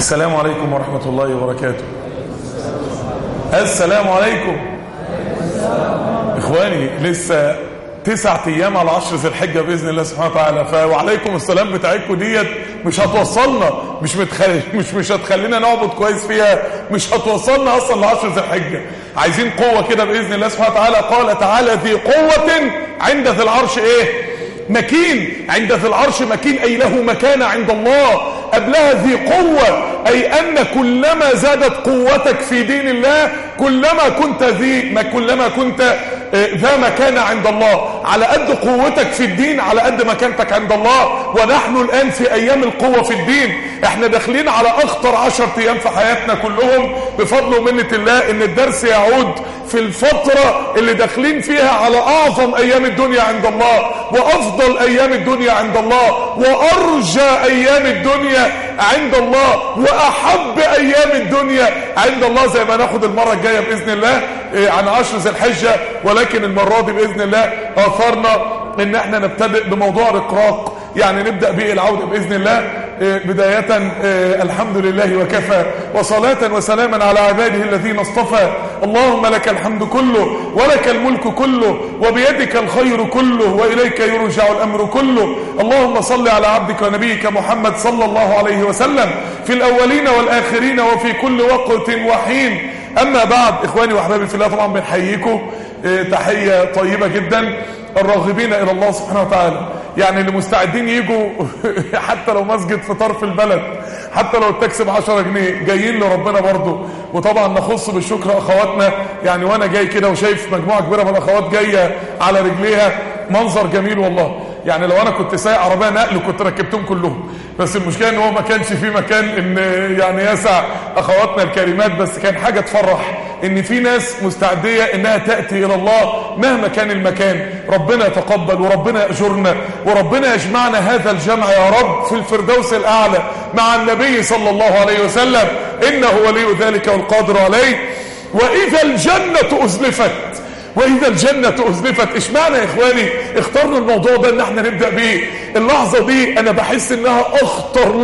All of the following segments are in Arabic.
السلام عليكم ورحمة الله وبركاته. السلام عليكم إخواني، لسه 9 أيام على 10 ذي الحجة بإذن الله سبحانه وتعالى. وعليكم السلام بتاعتكم ديت مش هتوصلنا، مش هتخلينا نعبد كويس فيها، مش هتوصلنا أصلا ل10 ذي الحجة. عايزين قوة كده بإذن الله سبحانه وتعالى. قال تعالى ذي قوة عند ذي العرش مكين. عند ذي العرش مكين، أي له مكانة عند الله. قبلها ذي قوة، أي أن كلما زادت قوتك في دين الله كلما كنت ذا مكانة عند الله. على قد قوتك في الدين على قد مكانتك عند الله. ونحن الآن في أيام القوة في الدين، احنا داخلين على أخطر 10 أيام في حياتنا كلهم بفضل ومنة الله. إن الدرس يعود في الفترة اللي داخلين فيها على أعظم أيام الدنيا عند الله، وأفضل أيام الدنيا عند الله، وأرجى أيام الدنيا عند الله، وأحب أيام الدنيا عند الله. زي ما ناخد المرة الجاية بإذن الله عن 10 ذي الحجة، ولكن المرة دي بإذن الله آثارنا إن احنا نبتدئ بموضوع رقراق، يعني نبدأ به العودة بإذن الله. بداية الحمد لله وكفى، وصلاة وسلاما على عباده الذين اصطفى. اللهم لك الحمد كله، ولك الملك كله، وبيدك الخير كله، وإليك يرجع الأمر كله. اللهم صل على عبدك ونبيك محمد صلى الله عليه وسلم في الأولين والآخرين وفي كل وقت وحين. أما بعد، إخواني وأحبابي في الله، طبعا بنحييكم تحية طيبة جدا. الراغبين إلى الله سبحانه وتعالى، يعني اللي مستعدين يجوا حتى لو مسجد في طرف البلد، حتى لو التاكسي ب10 جنيه، جايين لربنا برضه. وطبعا نخص بالشكر أخواتنا، يعني وأنا جاي كده وشايف مجموعة كبيرة من الأخوات جاية على رجليها، منظر جميل والله. يعني لو أنا كنت سايق عربية نقل كنت ركبتهم كلهم، بس المشكلة إن هو ما كانش في مكان إن يعني يسع أخواتنا الكريمات. بس كان حاجة تفرح إن في ناس مستعدية إنها تأتي إلى الله مهما كان المكان. ربنا يتقبل، وربنا يأجرنا، وربنا يجمعنا هذا الجمع يا رب في الفردوس الأعلى مع النبي صلى الله عليه وسلم، إنه ولي ذلك والقادر عليه. وإذا الجنة أزلفت، وإذا الجنة أزلفت. اشمعنى يا إخواني اخترنا الموضوع ده ان احنا نبدأ بيه؟ اللحظة دي أنا بحس إنها أخطر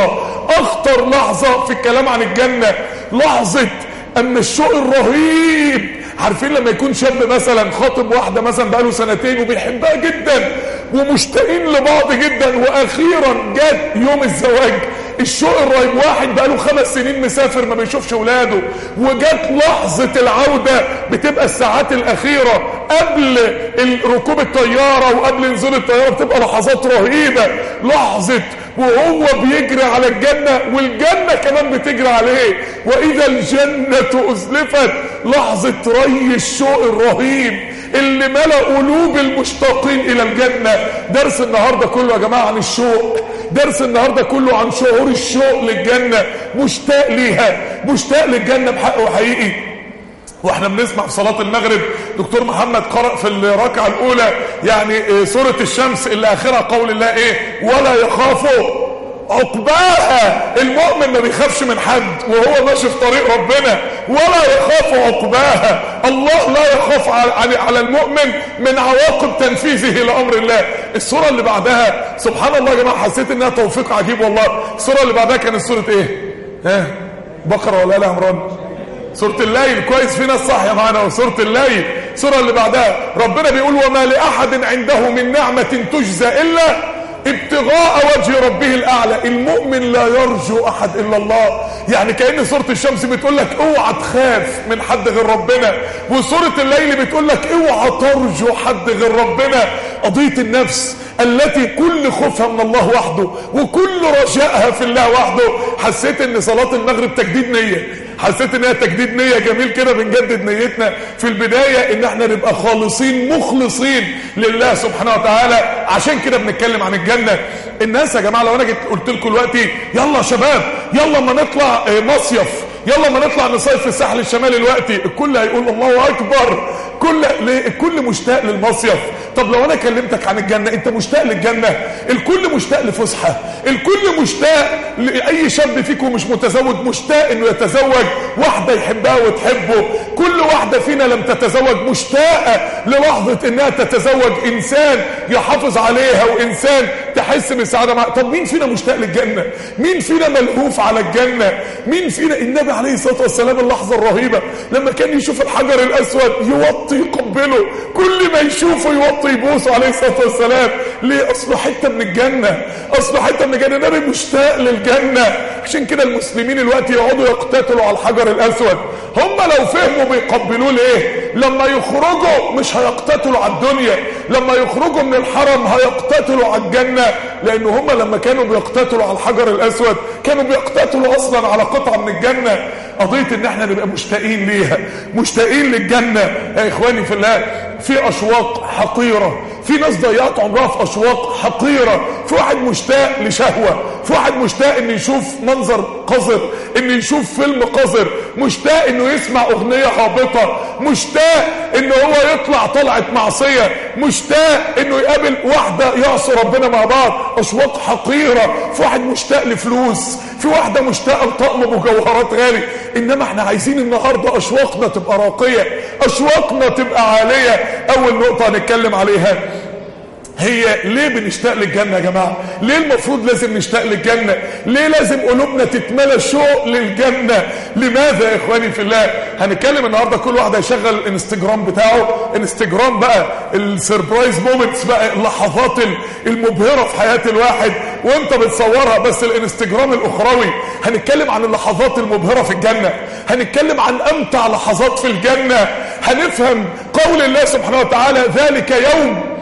لحظة في الكلام عن الجنة. لحظة أما الشوق الرهيب. عارفين لما يكون شاب مثلا خاطب واحدة مثلا بقاله 2 سنين وبيحبها جدا ومشتاقين لبعض جدا، وأخيرا جات يوم الزواج، الشوق الرهيب. واحد بقاله 5 سنين مسافر ما بيشوفش ولاده، وجات لحظة العودة، بتبقى الساعات الأخيرة قبل ركوب الطيارة وقبل نزول الطيارة، بتبقى لحظات رهيبة. لحظة وهو بيجري على الجنة والجنة كمان بتجري عليه. وإذا الجنة أزلفت، لحظة ري الشوق الرهيب اللي ملأ قلوب المشتاقين إلى الجنة. درس النهاردة كله يا جماعة عن الشوق، درس النهاردة كله عن شعور الشوق للجنة. مشتاق ليها، مشتاق للجنة بحق وحقيقي. واحنا بنسمع في صلاة المغرب دكتور محمد قرأ في الركعة الأولى يعني سورة الشمس اللي آخرها قول الله ولا يخافوا عقباها. المؤمن ما بيخافش من حد وهو ماشي في طريق ربنا، ولا يخاف عقباها. الله لا يخاف على المؤمن من عواقب تنفيذه لأمر الله. السورة اللي بعدها سبحان الله يا جماعة، حسيت انها توفيق عجيب والله. السورة اللي بعدها كانت سورة بقرة ولا آل عمران؟ سورة الليل. كويس، في ناس صح يا معانا. وسورة الليل السورة اللي بعدها ربنا بيقول وما لأحد عنده من نعمة تجزى إلا ابتغاء وجه ربه الأعلى. المؤمن لا يرجو أحد إلا الله. يعني كأن سورة الشمس بتقول لك اوعى تخاف من حد غير ربنا، وسورة الليل بتقول لك اوعى ترجو حد غير ربنا. قضية النفس التي كل خوفها من الله وحده وكل رجائها في الله وحده. حسيت ان صلاة المغرب تجديد نية، حسيت انها تجديد نية جميل كده. بنجدد نيتنا في البداية ان احنا نبقى خالصين مخلصين لله سبحانه وتعالى. عشان كده بنتكلم عن الجنة. الناس يا جماعة لو انا جيت قلت لكم دلوقتي يلا يا شباب يلا ما نطلع مصيف، يلا ما نطلع نصيف في الساحل الشمالي دلوقتي، الكل هيقول الله اكبر. الكل مشتاق للمصيف. طب لو انا كلمتك عن الجنة، انت مشتاق للجنة؟ الكل مشتاق لفسحة، الكل مشتاق لأي شاب فيكم مش متزوج مشتاق انه يتزوج واحدة يحبها وتحبه. كل واحدة فينا لم تتزوج مشتاقة للحظة انها تتزوج انسان يحافظ عليها وانسان تحس بالسعادة معه. طب مين فينا مشتاق للجنة؟ مين فينا ملهوف على الجنة؟ مين فينا؟ النبي عليه الصلاة والسلام اللحظة الرهيبة لما كان يشوف الحجر الاسود يوطي يقبله، كل ما يشوفه يوطي يبوسه عليه الصلاة والسلام. ليه؟ اصله حتة من الجنة، اصله حتة من الجنة. النبي مشتاق للجنة. عشان كده المسلمين الوقت يقعدوا يقتتلوا على الحجر الاسود. هم لو فهموا بيقبلوه ليه؟ لما يخرجوا مش هيقتتلوا على الدنيا، لما يخرجوا من الحرم هيقتتلوا على الجنة. لان هم لما كانوا بيقتتلوا على الحجر الاسود كانوا بيقتتلوا اصلا على قطعة من الجنة. قضية ان احنا نبقى مشتاقين ليها، مشتاقين للجنة. يا اخواني في الله، في اشواق حقيرة، في ناس ضيعت عمرها في اشواق حقيرة. في واحد مشتاق لشهوة، في واحد مشتاق انه يشوف منظر قذر، انه يشوف فيلم قذر، مشتاق انه يسمع اغنية هابطة، مشتاق انه هو يطلع طلعة معصية، مشتاق انه يقابل واحدة يعصي ربنا مع بعض. اشواق حقيرة. في واحد مشتاق لفلوس، في واحدة مشتاقة لطقم مجوهرات غالي. انما احنا عايزين النهاردة اشواقنا تبقى راقية، اشواقنا تبقى عالية. اول نقطة هنتكلم عليها هي ليه بنشتاق للجنة يا جماعة؟ ليه المفروض لازم نشتاق للجنة؟ ليه لازم قلوبنا تتملى شوق للجنة؟ لماذا يا اخواني في الله؟ هنتكلم النهاردة. كل واحد هيشغل الانستجرام بتاعه، انستجرام بقى السربرايز مومنتس بقى، اللحظات المبهرة في حياة الواحد وانت بتصورها، بس الانستجرام الاخروي. هنتكلم عن اللحظات المبهرة في الجنة، هنتكلم عن امتع لحظات في الجنة، هنفهم قول الله سبحانه وتعالى ذلك يوم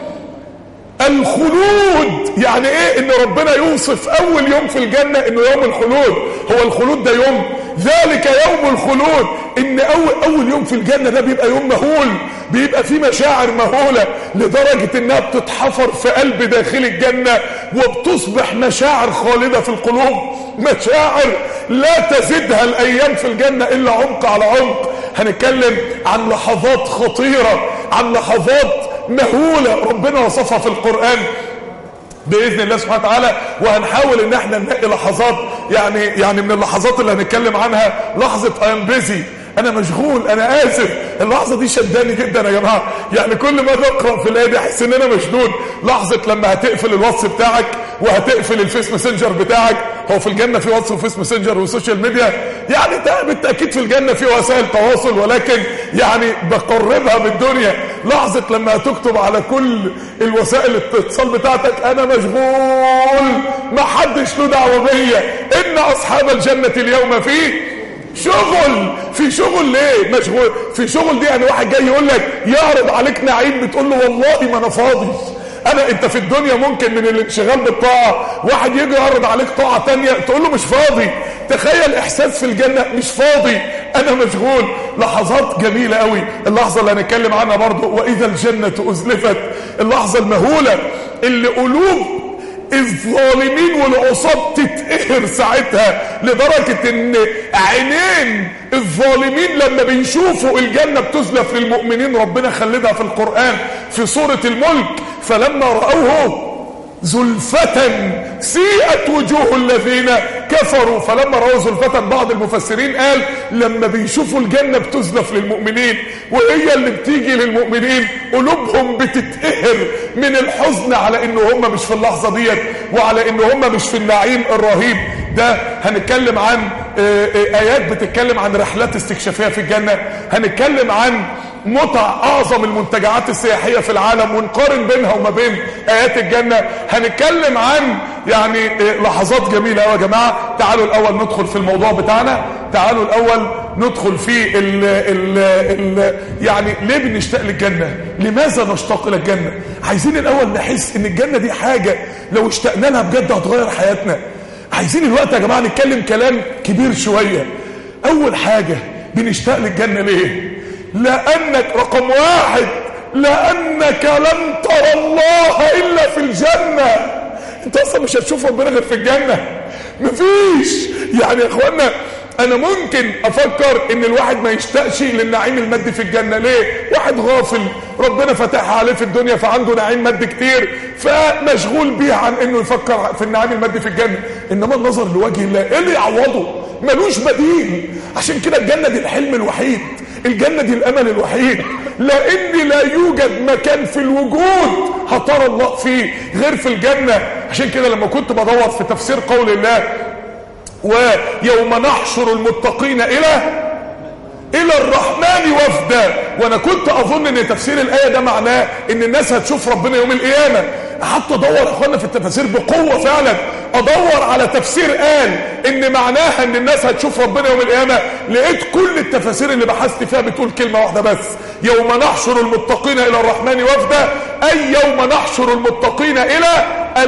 الخلود. يعني ايه ان ربنا يوصف اول يوم في الجنة انه يوم الخلود؟ هو الخلود ده يوم؟ ذلك يوم الخلود. ان اول يوم في الجنة ده بيبقى يوم مهول، بيبقى فيه مشاعر مهولة لدرجة انها بتتحفر في قلب داخل الجنة وبتصبح مشاعر خالدة في القلوب، مشاعر لا تزيدها الايام في الجنة الا عمق على عمق. هنتكلم عن لحظات خطيرة، عن لحظات مهولة ربنا وصفها في القرآن بإذن الله سبحانه وتعالى. وهنحاول ان احنا ننقي لحظات، يعني من اللحظات اللي هنتكلم عنها لحظة I am busy، انا مشغول، انا اسف. اللحظة دي شداني جدا يا جماعة. يعني كل ما اقرأ في الآية دي احس ان انا مشدود. لحظة لما هتقفل الواتس بتاعك وهتقفل الفيس ماسنجر بتاعك. هو في الجنة في واتس وفيس ماسنجر وسوشيال ميديا؟ يعني ده بالتأكيد في الجنة في وسائل تواصل، ولكن يعني بقربها بالدنيا. لحظة لما هتكتب على كل الوسائل الاتصال بتاعتك انا مشغول، ما حدش له دعوة بيا، ان اصحاب الجنة اليوم فيه شغل. في شغل ليه مشغول؟ في شغل دي يعني واحد جاي يقول لك يعرض عليك نعيم، بتقول له والله ما انا فاضي. انت في الدنيا ممكن من الانشغال بالطاعة واحد يجي يعرض عليك طاعة تانية تقول له مش فاضي. تخيل احساس في الجنة، مش فاضي، انا مشغول. لحظات جميلة قوي. اللحظة اللي هنتكلم عنها برضو واذا الجنة ازلفت، اللحظة المهولة اللي قلوب الظالمين والعصاة تتقهر ساعتها، لدرجة ان عينين الظالمين لما بيشوفوا الجنة بتزلف للمؤمنين. ربنا خلدها في القرآن في سورة الملك، فلما رأوه زلفة سيئت وجوه الذين كفروا. فلما رأوا زلفة، بعض المفسرين قال لما بيشوفوا الجنة بتزلف للمؤمنين وهي اللي بتيجي للمؤمنين قلوبهم بتتقهر من الحزن على ان هم مش في اللحظة ديت، وعلى ان هم مش في النعيم الرهيب ده. هنتكلم عن آيات بتتكلم عن رحلات استكشافية في الجنة، هنتكلم عن متع اعظم المنتجعات السياحية في العالم ونقارن بينها وما بين ايات الجنة، هنتكلم عن يعني لحظات جميلة يا جماعة. تعالوا الاول ندخل في الموضوع بتاعنا، تعالوا الاول ندخل في يعني ليه بنشتاق للجنة؟ لماذا نشتاق الى الجنة؟ عايزين الاول نحس ان الجنة دي حاجة لو اشتقنا لها بجد هتغير حياتنا. عايزين الوقت يا جماعة نتكلم كلام كبير شوية. اول حاجة بنشتاق للجنة ليه؟ لأنك رقم واحد، لأنك لن ترى الله إلا في الجنة. انت اصلا مش هتشوف ربنا غير في الجنة، مفيش. يعني يا اخوانا انا ممكن افكر ان الواحد ما يشتاقش للنعيم المادي في الجنة. ليه؟ واحد غافل ربنا فتحها عليه في الدنيا فعنده نعيم مادي كتير فمشغول بيه عن انه يفكر في النعيم المادي في الجنة. انما النظر لوجه الله ايه اللي يعوضه؟ ملوش بديل. عشان كده الجنة دي الحلم الوحيد، الجنة دي الامل الوحيد، لان لا يوجد مكان في الوجود هترى الله فيه غير في الجنة. عشان كده لما كنت بدور في تفسير قول الله ويوم نحشر المتقين الى الرحمن وفدا، وانا كنت اظن ان تفسير الايه ده معناه ان الناس هتشوف ربنا يوم القيامه. قعدت ادور يا اخوانا في التفاسير بقوه فعلا، ادور على تفسير قال ان معناها ان الناس هتشوف ربنا يوم القيامه. لقيت كل التفاسير اللي بحثت فيها بتقول كلمه واحده بس: يوم نحشر المتقين الى الرحمن وفدا، اي يوم نحشر المتقين الى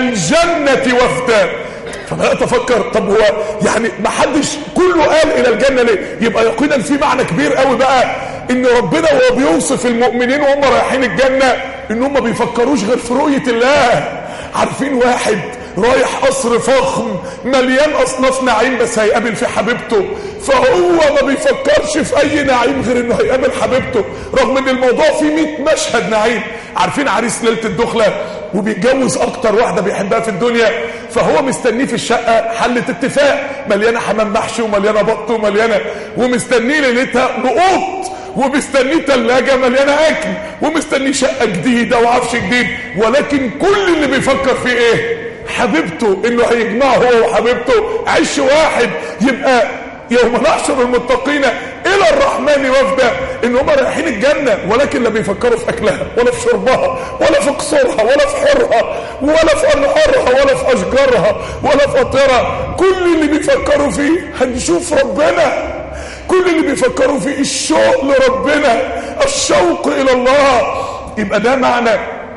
الجنه وفدا. فبدأت افكر طب هو يعني ما حدش كله قال الى الجنة ليه؟ يبقى يقينا في معنى كبير قوي بقى ان ربنا وهو بيوصف المؤمنين وهم رايحين الجنة ان هم بيفكروش غير في رؤية الله. عارفين واحد رايح قصر فخم مليان اصناف نعيم بس هيقابل في حبيبته، فهو ما بيفكرش في اي نعيم غير انه هيقابل حبيبته، رغم ان الموضوع فيه 100 مشهد نعيم. عارفين عريس ليلة الدخلة وبيتجوز اكتر واحدة بيحبها في الدنيا، فهو مستنيه في الشقة حلة اتفاق مليانة حمام محشي ومليانة بط ومليانة، ومستنيه ليلتها نقوط، ومستنيه تلاجة مليانة اكل، ومستنيه شقة جديدة وعفش جديد، ولكن كل اللي بيفكر فيه ايه؟ حبيبته، انه هيجمعه هو وحبيبته عش واحد. يبقى يوم نحشر المتقين الى الرحمن وفدا، ان هم رايحين الجنة ولكن لا بيفكروا في اكلها ولا في شربها ولا في قصورها ولا في حرها ولا في انهارها ولا في اشجارها ولا في اطيرها. كل اللي بيفكروا فيه هنشوف ربنا، كل اللي بيفكروا فيه الشوق لربنا، الشوق الى الله. يبقى ده معنى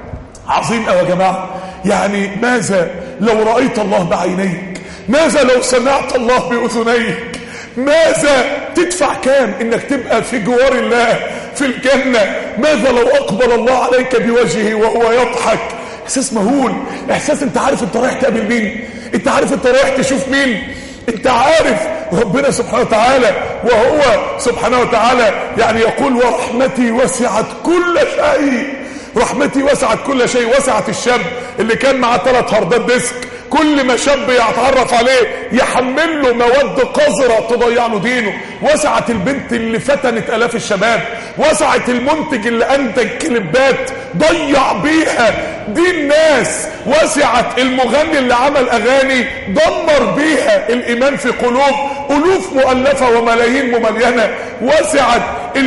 عظيم قوي يا جماعه. يعني ماذا لو رأيت الله بعينيك؟ ماذا لو سمعت الله بأذنيك؟ ماذا تدفع كام انك تبقى في جوار الله في الجنة؟ ماذا لو اقبل الله عليك بوجهه وهو يضحك؟ احساس مهول، احساس انت عارف انت رايح تقابل مين، انت عارف انت رايح تشوف مين، انت عارف ربنا سبحانه وتعالى وهو سبحانه وتعالى يعني يقول ورحمتي وسعت كل شيء. رحمتي وسعت كل شيء. وسعت الشاب اللي كان معاه 3 هاردات ديسك، كل ما شاب يتعرف عليه يحمل له مواد قذرة تضيع له دينه. وسعت البنت اللي فتنت آلاف الشباب، وسعت المنتج اللي انتج كليبات ضيع بيها دين ناس، وسعت المغني اللي عمل اغاني دمر بيها الايمان في قلوب الوف مؤلفة وملايين مملينة، وسعت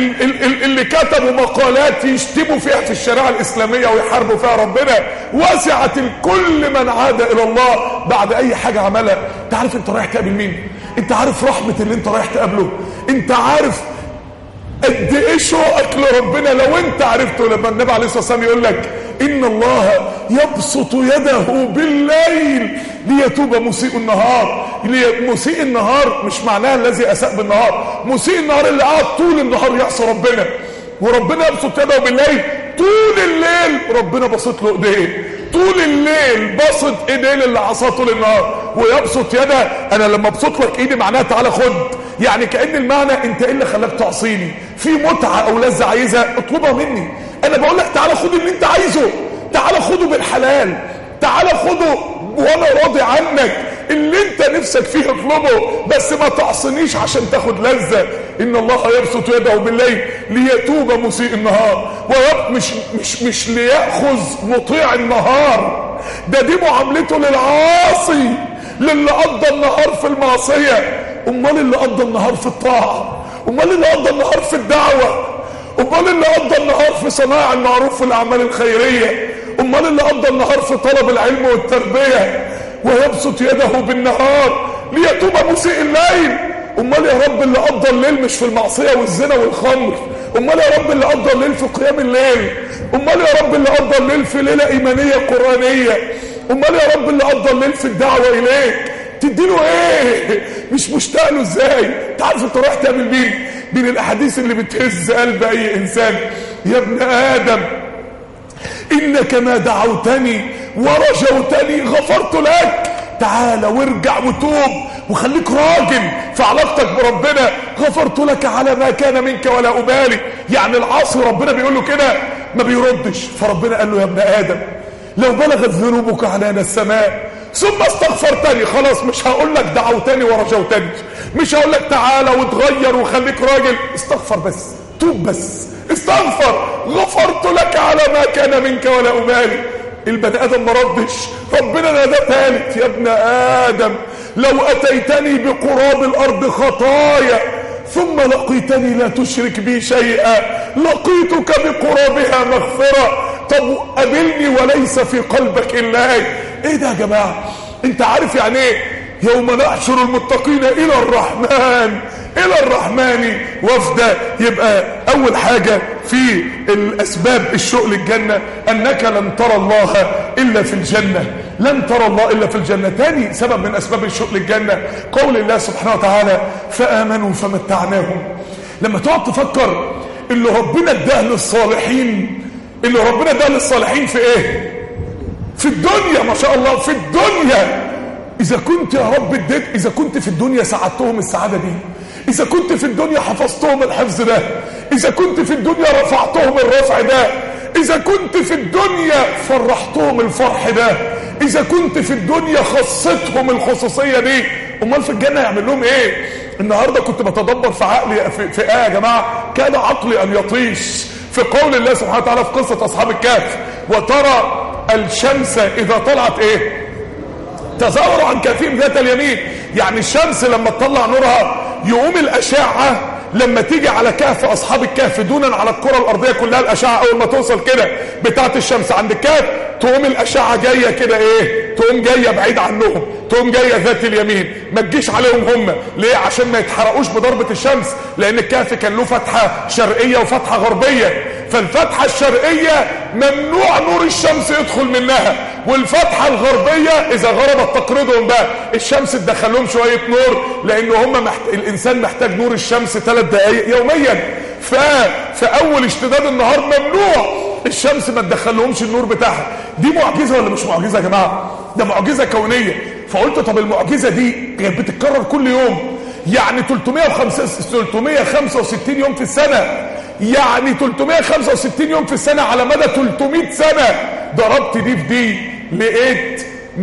اللي كتبوا مقالات يشتموا فيها في الشريعة الاسلامية ويحاربوا فيها ربنا، وسعت الكل من عاد الى الله بعد اي حاجة عملها. انت عارف انت رايح تقابل مين؟ انت عارف رحمة اللي انت رايح تقابله؟ انت عارف قد ايه شوقك لربنا لو انت عرفته؟ لما النبي عليه الصلاة والسلام يقول لك ان الله يبسط يده بالليل ليتوب مسيء النهار. مسيء النهار مش معناها الذي اساء بالنهار، مسيء النهار اللي قاعد طول النهار يعصى ربنا، وربنا يبسط يده بالليل. طول الليل ربنا بسط له ايديه، طول الليل بسط ايديه اللي عصاه طول النهار. ويبسط يده، انا لما ابسط لك ايدي معناها تعالى خد، يعني كأن المعنى انت ايه اللي خلاك تعصيني؟ في متعة او لذة عايزها اطلبها مني. انا بقول لك تعالى خد اللي انت عايزه، تعالى خده بالحلال، تعالى خده وانا راضي عنك، اللي انت نفسك فيه اطلبه، بس ما تعصنيش عشان تاخد لذة. ان الله يبسط يده بالليل ليتوب مسيء النهار، مش ليأخذ مطيع النهار، ده دي معاملته للعاصي، للي قضى النهار في المعصية. امال اللي قضى النهار في الطاعة، امال اللي قضى النهار في الدعوة، امال اللي قضى النهار في صناعة المعروف والاعمال الخيرية، امال اللي قضى النهار في طلب العلم والتربية. ويبسط يده بالنهار ليتوب مسيء الليل. امال يا رب اللي قضى الليل مش في المعصية والزنا والخمر، امال يا رب اللي قضى الليل في قيام الليل، امال يا رب اللي قضى الليل في ليلة ايمانية قرآنية، امال يا رب اللي قضى الليل في الدعوة اليك. تديله ايه؟ مش مشتاق له ازاي؟ تعرف انت رايح تعمل مين؟ من الاحاديث اللي بتهز قلب اي انسان: يا ابن ادم انك ما دعوتني ورجوتني غفرت لك. تعال وارجع وتوب وخليك راجل في علاقتك بربنا. غفرت لك على ما كان منك ولا أبالي. يعني العاصي ربنا بيقول له كده ما بيردش، فربنا قال له يا ابن آدم لو بلغت ذنوبك عنان السماء ثم استغفرتني، خلاص مش هقول لك دعوتني ورجوتني، مش هقول لك تعالى وتغير وخليك راجل، استغفر بس، توب بس، استغفر. غفرت لك على ما كان منك ولا أبالي. البني آدم ما ردش، ربنا ناداه ثالث يا ابن آدم لو أتيتني بقراب الأرض خطايا ثم لقيتني لا تشرك بي شيئا لقيتك بقرابها مغفرة. طب قابلني وليس في قلبك إلا ايه ده يا جماعة؟ انت عارف يعني ايه يوم نحشر المتقين إلى الرحمن وفدا؟ يبقى أول حاجة في الأسباب الشوق للجنة أنك لن ترى الله إلا في الجنة، لن ترى الله إلا في الجنة. تاني سبب من أسباب الشوق للجنة قول الله سبحانه وتعالى فآمنوا فمتعناهم. لما تقعد تفكر اللي ربنا اداه للصالحين، اللي ربنا اداه للصالحين في ايه؟ في الدنيا، ما شاء الله في الدنيا. إذا كنت يا رب اديت، إذا كنت في الدنيا ساعدتهم السعادة دي، إذا كنت في الدنيا حفظتهم الحفظ ده، إذا كنت في الدنيا رفعتهم الرفع ده، إذا كنت في الدنيا فرحتهم الفرح ده، إذا كنت في الدنيا خصتهم الخصوصية دي، أمال في الجنة يعمل لهم إيه؟ النهاردة كنت بتدبر في عقلي في آية يا جماعة كان عقلي أن يطيش في قول الله سبحانه وتعالى في قصة أصحاب الكهف وترى الشمس إذا طلعت إيه؟ تزاوروا عن كهفهم ذات اليمين. يعني الشمس لما تطلع نورها يقوم الأشعة لما تيجي على كهف أصحاب الكهف دونا على الكرة الأرضية كلها، الأشعة أول ما توصل كده بتاعت الشمس عند الكهف تقوم الأشعة جاية كده إيه؟ تقوم جاية بعيد عنهم، تقوم جاية ذات اليمين، ما تجيش عليهم هم. ليه؟ عشان ما يتحرقوش بضربة الشمس، لأن الكهف كان له فتحة شرقية وفتحة غربية. فالفتحة الشرقية ممنوع نور الشمس يدخل منها، والفتحة الغربية إذا غربت تقرضهم بقى الشمس تدخل لهم شوية نور، لأن هم الإنسان محتاج نور الشمس 3 دقايق يوميا. في أول اشتداد النهار ممنوع الشمس ما تدخلهمش النور بتاعها. دي معجزة ولا مش معجزة يا جماعة؟ ده معجزة كونية. فقلت طب المعجزة دي بتتكرر كل يوم، يعني 365 يوم في السنة، يعني 365 يوم في السنة على مدى 300 سنة. ضربت دي في دي لقيت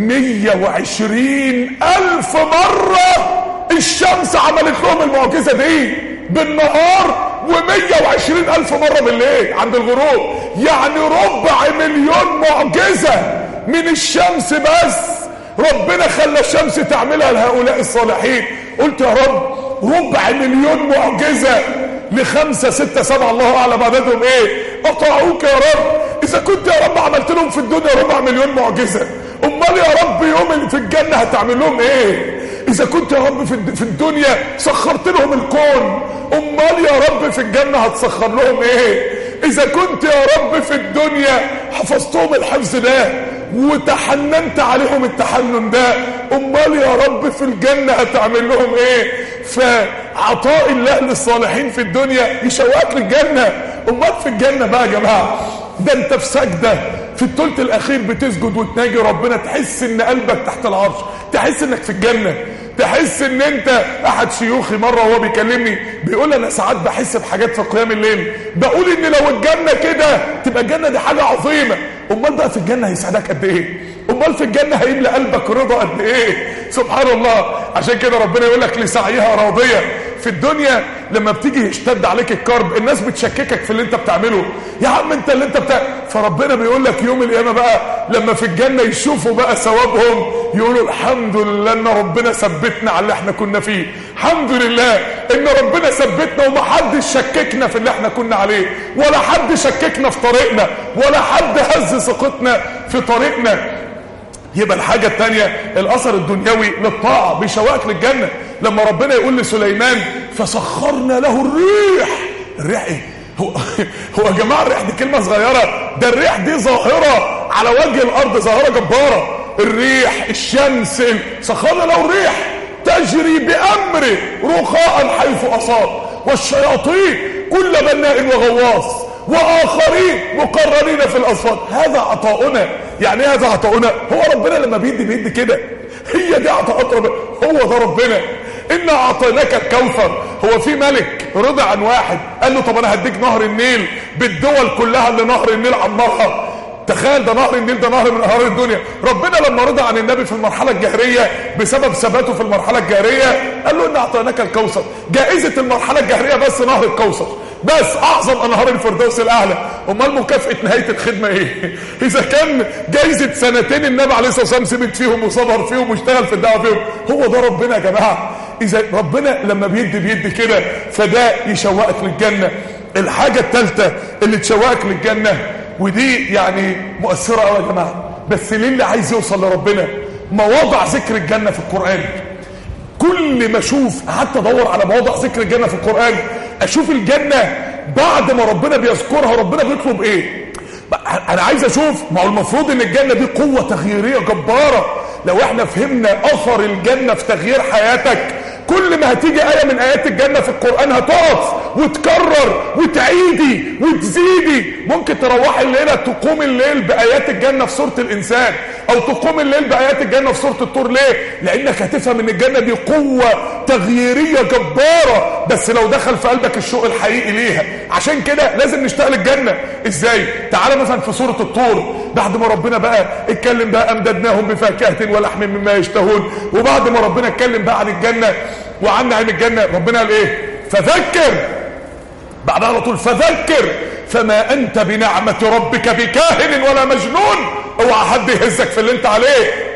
120,000 مرة الشمس عملت لهم المعجزة دي بالنهار، و120,000 مرة بالليل عند الغروب. يعني 250,000 معجزة من الشمس بس ربنا خلى الشمس تعملها لهؤلاء الصالحين. قلت يا رب 250,000 معجزة ل5 6 7 الله اعلم عددهم ايه اطاعوك يا رب. اذا كنت يا رب عملت لهم في الدنيا 250,000 معجزة، امال يا رب يوم اللي في الجنة هتعمل لهم ايه؟ اذا كنت يا رب في الدنيا سخرت لهم الكون، امال يا رب في الجنة هتسخر لهم ايه؟ اذا كنت يا رب في الدنيا حفظتهم الحفظ ده وتحننت عليهم التحنن ده، امال يا رب في الجنة هتعمل لهم ايه؟ فعطاء الله للصالحين في الدنيا يشوقك للجنة. امال في الجنة بقى يا جماعة ده انت في سجدة في الثلث الاخير بتسجد وتناجي ربنا، تحس ان قلبك تحت العرش، تحس انك في الجنة، تحس ان انت. احد شيوخي مرة وهو بيكلمني بيقول انا ساعات بحس بحاجات في قيام الليل بقول ان لو الجنة كده تبقى الجنة دي حاجة عظيمة، امال بقى في الجنة هيسعدك قد ايه؟ امال في الجنة هيملى قلبك رضا قد ايه؟ سبحان الله. عشان كده ربنا يقول لك لسعيها راضية. في الدنيا لما بتيجي يشتد عليك الكرب الناس بتشككك في اللي انت بتعمله، يا عم انت اللي انت فربنا بيقول لك يوم القيامة بقى لما في الجنة يشوفوا بقى ثوابهم يقولوا الحمد لله ان ربنا ثبتنا على اللي احنا كنا فيه، الحمد لله ان ربنا ثبتنا ومحدش شككنا في اللي احنا كنا عليه، ولا حد شككنا في طريقنا، ولا حد هز ثقتنا في طريقنا. يبقى الحاجة الثانية الأثر الدنيوي للطاعة بيشوقك للجنة. لما ربنا يقول لسليمان فسخرنا له الريح. الريح ايه؟ هو يا جماعة الريح دي كلمة صغيرة، ده الريح دي ظاهرة على وجه الأرض، ظاهرة جبارة. الريح، الشمس، سخرنا له الريح تجري بأمره رخاء حيث أصاب، والشياطين كل بناء وغواص وآخرين مقررين في الأصفاد. هذا عطاؤنا. يعني ايه هذا عطاؤنا؟ هو ربنا لما بيدي كده، هي دي عطاءات ربنا، هو ده ربنا. إنا أعطيناك الكوثر. هو في ملك رضى عن واحد قال له طب أنا هديك نهر النيل بالدول كلها اللي نهر النيل عمرها. تخيل، ده نهر النيل ده نهر من انهار الدنيا. ربنا لما رضى عن النبي في المرحله الجهريه بسبب ثباته في المرحله الجهريه قال له ان اعطيناك الكوثر، جائزه المرحله الجهريه بس نهر الكوثر، بس اعظم انهار الفردوس الاعلى. امال مكافاه نهايه الخدمه ايه؟ اذا كان جائزه سنتين النبي عليه الصلاه والسلام سبت فيهم وصبر فيهم واشتغل في الدعوه فيهم، هو ده ربنا يا جماعه. اذا ربنا لما بيدي كده فده يشوقك للجنه. الحاجه الثالثه اللي تشوقك للجنه ودي يعني مؤثرة قوي يا جماعة، بس ليه اللي عايز يوصل لربنا مواضع ذكر الجنة في القرآن. كل ما اشوف حتى ادور على مواضع ذكر الجنة في القرآن اشوف الجنة بعد ما ربنا بيذكرها ربنا بيطلب ايه. انا عايز اشوف، ما هو المفروض ان الجنة دي قوة تغييرية جبارة. لو احنا فهمنا اثر الجنة في تغيير حياتك، كل ما هتيجي آية من آيات الجنة في القرآن هتقف وتكرر وتعيدي وتزيدي. ممكن تروحي الليلة تقوم الليل بآيات الجنة في سورة الإنسان، أو تقوم الليل بآيات الجنة في سورة الطور. ليه؟ لأنك هتفهم إن الجنة دي قوة تغييرية جبارة، بس لو دخل في قلبك الشوق الحقيقي ليها. عشان كده لازم نشتغل الجنة. إزاي؟ تعالى مثلا في سورة الطور، بعد ما ربنا بقى اتكلم بقى أمددناهم بفاكهة ولحم مما يشتهون، وبعد ما ربنا اتكلم بقى عن الجنة وعن نعيم الجنة، ربنا قال ايه؟ فذكر. بعدها على طول فذكر فما انت بنعمة ربك بكاهن ولا مجنون. اوعى حد يهزك في اللي انت عليه.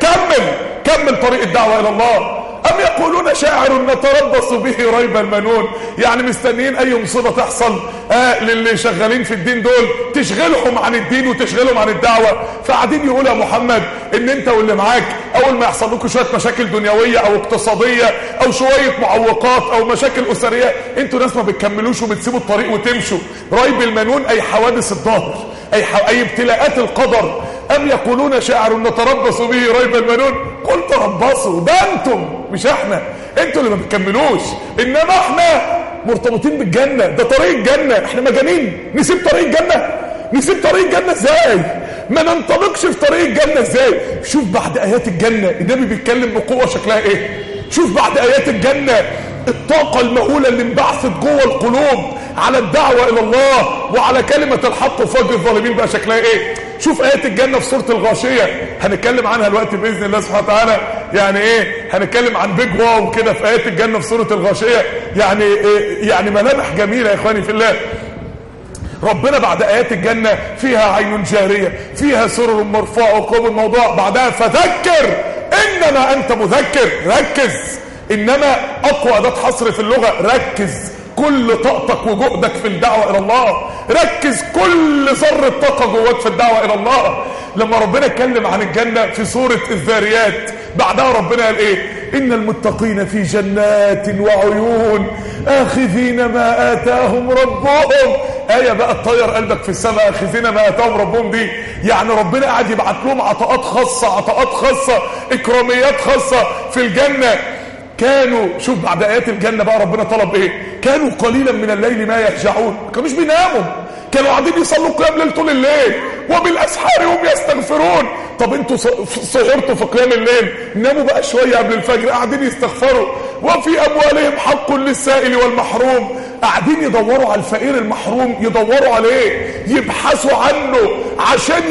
كمل طريق الدعوة الى الله. ام يقولون شاعر نتربص به ريب المنون. يعني مستنيين اي مصيبة تحصل للي شغالين في الدين دول تشغلهم عن الدين وتشغلهم عن الدعوة. فقاعدين يقول يا محمد ان انت واللي معاك اول ما يحصل لكم شوية مشاكل دنيوية او اقتصادية او شوية معوقات او مشاكل اسرية، انتوا ناس ما بتكملوش وبتسيبوا الطريق وتمشوا. ريب المنون اي حوادث الظهر، اي ابتلاءات القدر. ام يقولون شاعر نتربص به ريب المنون. قل تربصوا، ده انتم مش احنا، انتوا اللي ما بتكملوش، انما احنا مرتبطين بالجنة. ده طريق الجنة. احنا مجانين نسيب طريق الجنة؟ نسيب طريق الجنة ازاي؟ ما ننطلقش في طريق الجنة ازاي؟ شوف بعد ايات الجنة النبي بيتكلم بقوة شكلها ايه. شوف بعد ايات الجنة الطاقة المهولة اللي انبعثت جوه القلوب على الدعوة الى الله وعلى كلمة الحق وفجر الظالمين بقى شكلها ايه. شوف ايات الجنة في سورة الغاشية، هنتكلم عنها الوقت باذن الله سبحانه وتعالى. يعني ايه؟ هنتكلم عن بيج واو كده في ايات الجنة في سورة الغاشية. يعني إيه؟ يعني ملامح جميلة يا اخواني في الله. ربنا بعد ايات الجنة فيها عين جارية، فيها سرر مرفوعة وقوم الموضوع. بعدها فذكر انما انت مذكر. ركز. انما اقوى اداة حصر في اللغة. ركز كل طاقتك وجهدك في الدعوة الى الله. ركز كل ذرة طاقة جواك في الدعوة الى الله. لما ربنا اتكلم عن الجنة في سورة الذاريات بعدها ربنا قال ايه؟ ان المتقين في جنات وعيون اخذين ما اتاهم ربهم. آية بقى تطير قلبك في السماء. اخذين ما اتاهم ربهم دي يعني ربنا قاعد يبعت لهم عطاءات خاصة، اكراميات خاصة في الجنة. كانوا، شوف بعد ايات الجنة بقى ربنا طلب ايه؟ كانوا قليلا من الليل ما يهجعون. ما كانوش بيناموا، كانوا قاعدين يصلوا قيام ليل طول الليل وبالاسحار هم يستغفرون. طب انتوا سهرتوا في قيام الليل، ناموا بقى شوية قبل الفجر قاعدين يستغفروا. وفي اموالهم حق للسائل والمحروم. قاعدين يدوروا على الفقير المحروم، يدوروا عليه، يبحثوا عنه عشان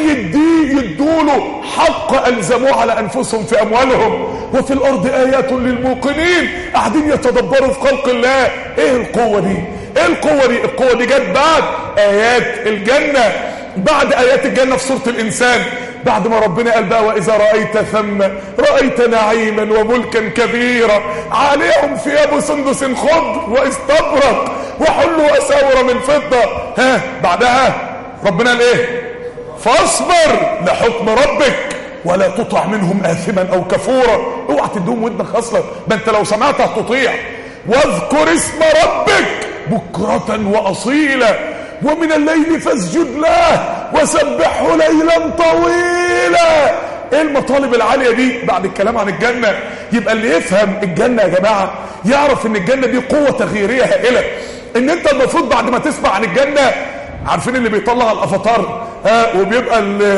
يدوله حق ألزموه على أنفسهم في أموالهم. وفي الأرض آيات للموقنين. قاعدين يتدبروا في خلق الله. ايه القوة دي؟ ايه القوة دي؟ القوة دي جت بعد آيات الجنة. بعد آيات الجنة في سورة الإنسان، بعد ما ربنا قال بقى وإذا رأيت ثم رأيت نعيما وملكا كبيرا عليهم ثياب سندس خضر واستبرق وحلوا أساور من فضة. بعدها ربنا قال ايه؟ فاصبر لحكم ربك ولا تطع منهم آثما أو كفورا. اوعى تدوم ودنك اصلا، ما انت لو سمعت هتطيع. واذكر اسم ربك بكرة وأصيلا ومن الليل فاسجد له وسبحه ليلا طويلا. ايه المطالب العالية دي بعد الكلام عن الجنة؟ يبقى اللي يفهم الجنة يا جماعة يعرف ان الجنة دي قوة تغييرية هائلة. ان انت المفروض بعد ما تسمع عن الجنة، عارفين اللي بيطلع الافاتار وبيبقى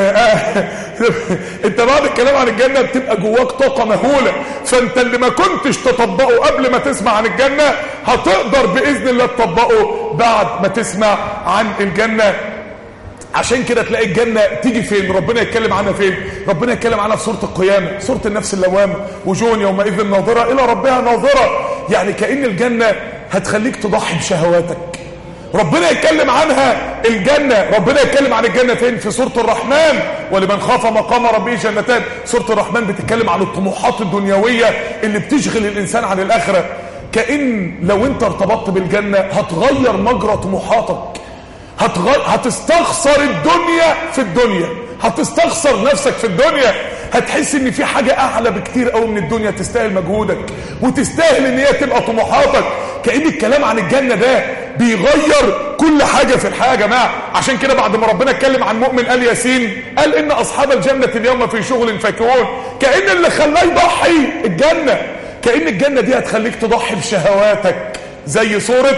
انت بعد الكلام عن الجنة بتبقى جواك طاقة مهولة، فانت اللي ما كنتش تطبقه قبل ما تسمع عن الجنة هتقدر بإذن الله تطبقه بعد ما تسمع عن الجنة. عشان كده تلاقي الجنة تيجي فين؟ ربنا يتكلم عنها فين؟ ربنا يتكلم عنها في سورة القيامة، سورة النفس اللوامة، وجوه يومئذ ناظرة إلى ربها ناظرة. يعني كأن الجنة هتخليك تضحي بشهواتك. ربنا يتكلم عنها الجنة، ربنا يتكلم عن الجنة فين؟ في سورة الرحمن، ولمن خاف مقام ربه جنتان. سورة الرحمن بتتكلم عن الطموحات الدنيوية اللي بتشغل الإنسان عن الآخرة. كأن لو انت ارتبطت بالجنة هتغير مجرى طموحاتك، هتستخسر الدنيا في الدنيا، هتستخسر نفسك في الدنيا، هتحس ان في حاجة اعلى بكتير قوي من الدنيا تستاهل مجهودك وتستاهل ان هي تبقى طموحاتك. كأن الكلام عن الجنة ده بيغير كل حاجة في الحياة يا جماعة. عشان كده بعد ما ربنا اتكلم عن مؤمن آل ياسين قال ان اصحاب الجنة اليوم في شغل فاكهون. كأن اللي خلاه يضحي الجنة، كأن الجنة دي هتخليك تضحي بشهواتك زي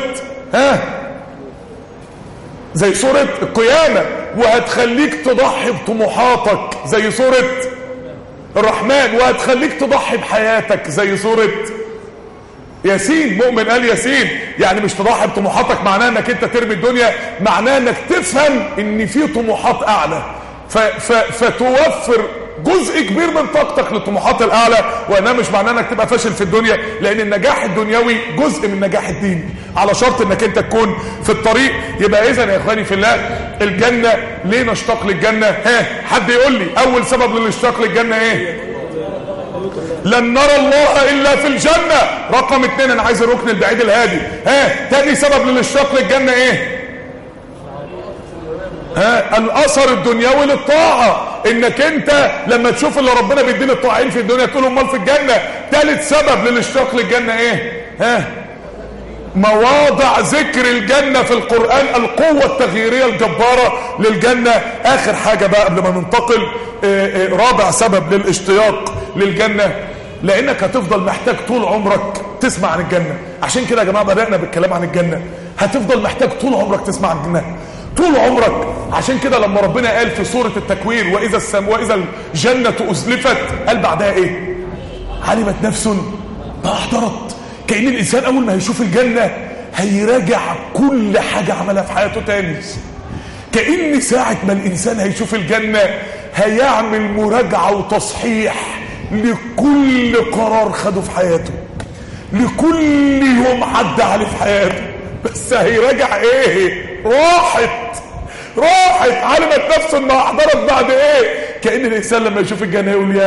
سورة القيامة، وهتخليك تضحي بطموحاتك زي سورة الرحمن، وهتخليك تضحي بحياتك زي سورة ياسين، مؤمن آل ياسين. يعني مش تضحي بطموحاتك معناه انك انت ترمي الدنيا، معناه انك تفهم ان في طموحات اعلى فتوفر جزء كبير من طاقتك للطموحات الاعلى. وانها مش معناه انك تبقى فاشل في الدنيا، لان النجاح الدنيوي جزء من النجاح الديني، على شرط انك انت تكون في الطريق. يبقى اذا يا اخواني في الله، الجنة ليه نشتاق للجنة؟ حد يقول لي اول سبب للاشتياق للجنة ايه؟ لن نرى الله الا في الجنة. رقم 2 انا عايز الركن البعيد الهادي. تاني سبب للاشتياق للجنة ايه؟ الاثر الدنيوي للطاعة، انك انت لما تشوف اللي ربنا بيديه للطاعين في الدنيا تقول امال في الجنة. ثالث سبب للاشتياق للجنة ايه؟ مواضع ذكر الجنة في القرآن، القوة التغييرية الجبارة للجنة. اخر حاجة بقى قبل ما ننتقل، رابع سبب للاشتياق للجنة، لانك هتفضل محتاج طول عمرك تسمع عن الجنة. عشان كده يا جماعة بدأنا بالكلام عن الجنة، هتفضل محتاج طول عمرك تسمع عن الجنة طول عمرك. عشان كده لما ربنا قال في سورة التكوير وإذا الجنة أزلفت، قال بعدها ايه؟ علمت نفس ما احضرت. كأن الإنسان أول ما هيشوف الجنة هيراجع كل حاجة عملها في حياته تاني. كأن ساعة ما الإنسان هيشوف الجنة هيعمل مراجعة وتصحيح لكل قرار خده في حياته، لكل يوم عدى عليه في حياته. بس هيراجع ايه؟ راحت علمت نفس ما احضرت بعد ايه. كأن الإنسان لما يشوف الجنة يقول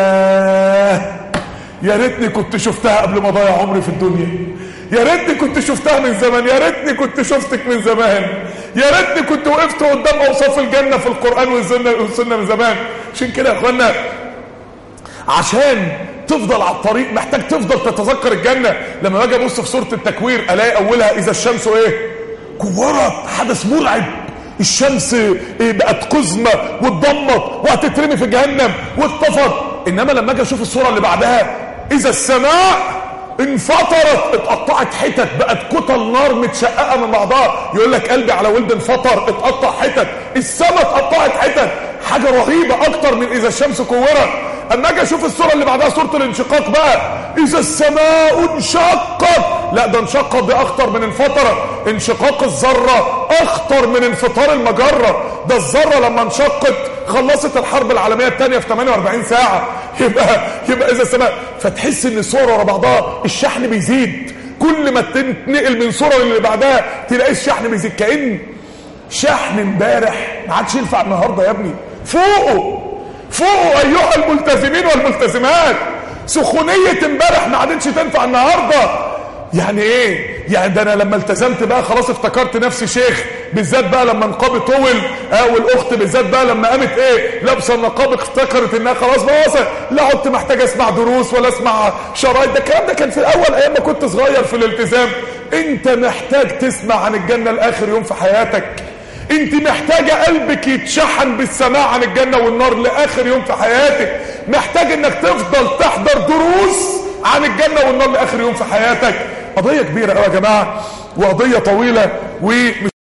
يا ريتني كنت شفتها قبل ما اضيع عمري في الدنيا، يا ريتني كنت شفتها من زمان، يا ريتني كنت شفتك من زمان، يا ريتني كنت وقفت قدام اوصاف الجنة في القرآن والسنة من زمان. عشان كده يا اخوانا، عشان تفضل على الطريق محتاج تفضل تتذكر الجنة. لما باجي ابص في سورة التكوير الاقي اولها اذا الشمس كورت، حدث مرعب. الشمس بقت قزمة واتضمت وهتترمي في جهنم واتطفت. انما لما اجي اشوف الصورة اللي بعدها اذا السماء انفطرت، اتقطعت حتت، بقت كتل نار متشققة من بعضها. يقول لك قلبي على ولد انفطر، اتقطع حتت، السماء اتقطعت حتت. حاجة رهيبة اكتر من اذا الشمس كورت. اما اجي اشوف الصورة اللي بعدها سورة الانشقاق بقى، اذا السماء انشقت، لا ده انشقت دي اخطر من انفطرت. انشقاق الذرة اخطر من انفطار المجرة. ده الذرة لما انشقت خلصت الحرب العالمية الثانية في 48 ساعة. يبقى اذا السماء، فتحس ان الصورة ورا بعضها الشحن بيزيد. كل ما تنقل من صورة اللي بعدها تلاقي الشحن بيزيد. كأن شحن امبارح ما عادش ينفع النهارده يا ابني. فوقوا ايها الملتزمين والملتزمات، سخونية امبارح ما عادتش تنفع النهارده. يعني ايه؟ يعني ده انا لما التزمت بقى خلاص افتكرت نفسي شيخ، بالذات بقى لما نقابي طول، والاخت بالذات بقى لما قامت لابسه النقاب افتكرت انها خلاص بقى لا عدت محتاج اسمع دروس ولا اسمع شرايط. ده الكلام ده كان في الاول ايام ما كنت صغير في الالتزام. انت محتاج تسمع عن الجنة لاخر يوم في حياتك. انت محتاجة قلبك يتشحن بالسماع عن الجنة والنار لاخر يوم في حياتك. محتاج انك تفضل تحضر دروس عن الجنة والنار لاخر يوم في حياتك. قضية كبيرة قوي يا جماعة، وقضية طويلة،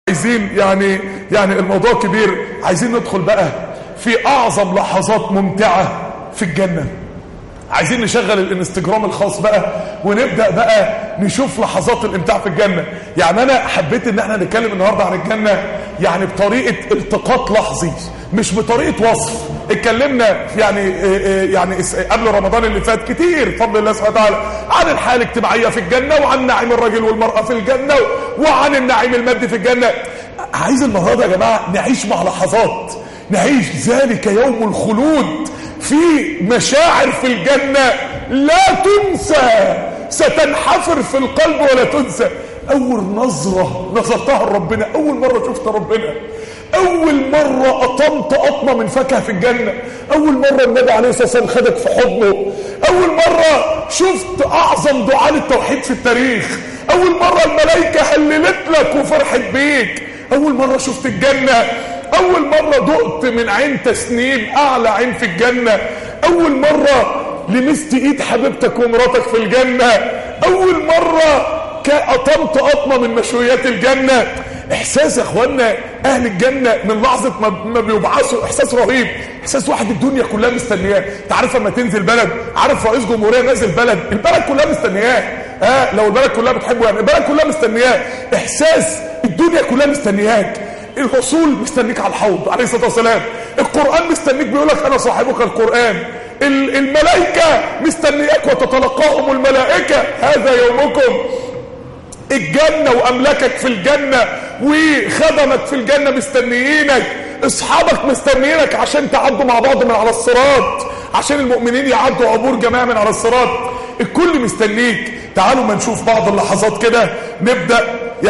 عايزين يعني الموضوع كبير. عايزين ندخل بقى في اعظم لحظات ممتعة في الجنة. عايزين نشغل الانستجرام الخاص بقى ونبدأ بقى نشوف لحظات الامتاع في الجنة. يعني انا حبيت ان احنا نتكلم النهاردة عن الجنة يعني بطريقة التقاط لحظي مش بطريقة وصف. اتكلمنا يعني قبل رمضان اللي فات كتير بفضل الله سبحانه وتعالى عن الحياة الاجتماعية في الجنة، وعن نعيم الرجل والمرأة في الجنة، وعن النعيم المادي في الجنة. عايز النهاردة يا جماعة نعيش مع لحظات، نعيش ذلك يوم الخلود في مشاعر في الجنة لا تنسى، ستنحفر في القلب ولا تنسى. اول نظرة نظرتها لربنا، اول مرة شفت ربنا، اول مرة قطمت قطمة من فاكهة في الجنة، اول مرة النبي عليه الصلاة والسلام خدك في حضنه، اول مرة شفت اعظم دعاء للتوحيد في التاريخ، اول مرة الملائكة هللت لك وفرحت بيك، اول مرة شفت الجنة، اول مرة دقت من عين تسنيم اعلى عين في الجنة، اول مرة لمست ايد حبيبتك ومراتك في الجنة، اول مرة قطمت قطمة من مشويات الجنة. احساس يا اخوانا اهل الجنة من لحظة ما بيبعثوا احساس رهيب، احساس واحد الدنيا كلها مستنياه. تعرف لما تنزل بلد، عارف رئيس جمهورية نازل بلد، البلد كلها مستنياه، لو البلد كلها بتحبه يعني البلد كلها مستنياه، احساس الدنيا كلها مستنياك. الرسول مستنيك على الحوض عليه الصلاة والسلام، القرآن مستنيك بيقولك انا صاحبك القرآن، الملائكة مستنياك وتتلقاهم الملائكة هذا يومكم. الجنة واملاكك في الجنة وخدمك في الجنة مستنيينك، اصحابك مستنيينك عشان تعدوا مع بعض من على الصراط، عشان المؤمنين يعدوا عبور جماعة من على الصراط، الكل مستنيك. تعالوا ما نشوف بعض اللحظات كده، نبدأ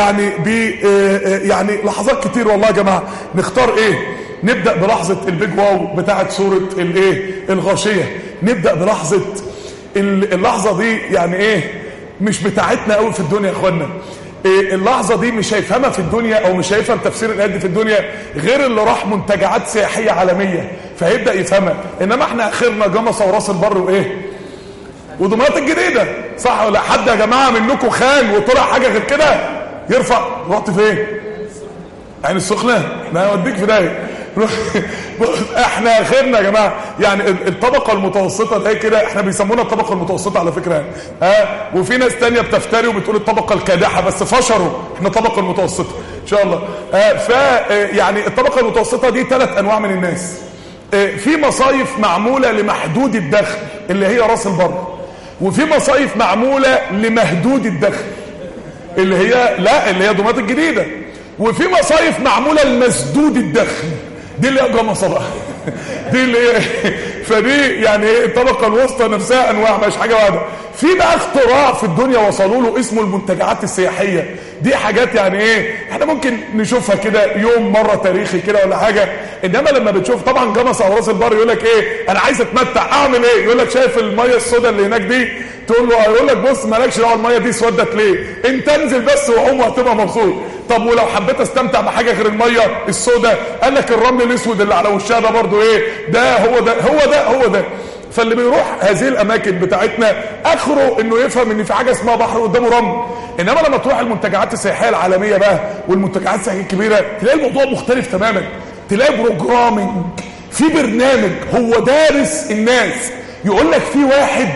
يعني لحظات كتير والله يا جماعة. نختار ايه؟ نبدأ بلحظة البيج واو بتاعت سورة الغاشية. نبدأ بلحظة اللحظة دي يعني ايه مش بتاعتنا قوي في الدنيا يا اخوانا. اللحظة دي مش هيفهمها في الدنيا او مش هيفهم تفسير الآيات دي في الدنيا غير اللي راح منتجعات سياحية عالمية فهيبدأ يفهمها. انما احنا اخرنا جمصة وراس البر وايه ودمياط الجديدة، صح ولا حد يا جماعة منكم خان وطلع حاجة غير كده يرفع؟ رحت فين؟ عين السخنة؟ لا اوديك في داهية. احنا خيرنا يا جماعة يعني الطبقة المتوسطة ده كده، احنا بيسمونا الطبقة المتوسطة على فكرة وفي ناس تانية بتفتري وبتقول الطبقة الكادحة، بس فشروا احنا الطبقة المتوسطة ان شاء الله. يعني الطبقة المتوسطة دي 3 انواع من الناس. في مصايف معمولة لمحدود الدخل اللي هي راس البر، وفي مصايف معمولة لمهدود الدخل اللي هي دمياط الجديدة، وفي مصايف معمولة لمسدود الدخل دي اللي هي جمصة بقى. دي اللي هي فدي يعني ايه الطبقة الوسطى نفسها انواع مش حاجة واحدة. في بقى اختراع في الدنيا وصلوا له اسمه المنتجعات السياحية. دي حاجات يعني ايه احنا ممكن نشوفها كده يوم مرة تاريخي كده ولا حاجة، انما لما بتشوف طبعا جمصة او راس البر يقول لك ايه انا عايز اتمتع اعمل ايه؟ يقول لك شايف المية السوداء اللي هناك دي؟ تقول له يقول لك بص مالكش دعوه الميه دي اسودت ليه، انت انزل بس وعوم وهتبقى مبسوط. طب ولو حبيت استمتع بحاجه غير الميه السوداء؟ قال لك الرمل الاسود اللي على وشها ده برضه ايه ده هو ده. فاللي بيروح هذه الاماكن بتاعتنا اخره انه يفهم ان في حاجه اسمها بحر قدامه رمل. انما لما تروح المنتجعات السياحيه العالميه بقى والمنتجعات السياحيه الكبيره تلاقي الموضوع مختلف تماما، تلاقي بروجرامنج، في برنامج هو دارس الناس. يقول لك في واحد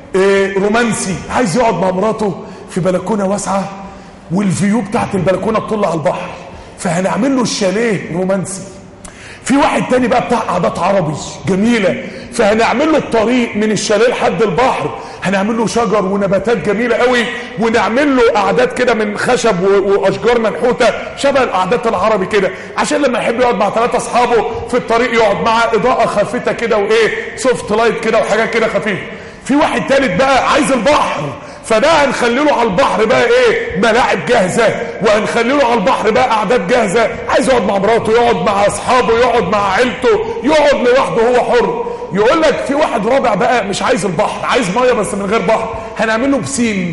رومانسي عايز يقعد مع مراته في بلكونه واسعه والفيو بتاعت البلكونه بتطل على البحر، فهنعمل له الشاليه رومانسي. في واحد تاني بقى بتاع قعدات عربي جميله، فهنعمل له الطريق من الشاليه لحد البحر، هنعمل له شجر ونباتات جميله قوي، ونعمل له قعدات كده من خشب واشجار منحوته شبه القعدات العربي كده، عشان لما يحب يقعد مع 3 اصحابه في الطريق يقعد مع اضاءه خافته كده وايه سوفت لايت كده وحاجات كده خفيفه. في واحد تالت بقى عايز البحر، فده هنخلي له على البحر بقى ايه ملاعب جاهزه، وهنخلي له على البحر بقى قعدات جاهزه، عايز يقعد مع مراته يقعد مع اصحابه يقعد مع عيلته يقعد لوحده هو حر. يقول لك في واحد رابع بقى مش عايز البحر، عايز ميه بس من غير بحر، هنعمل له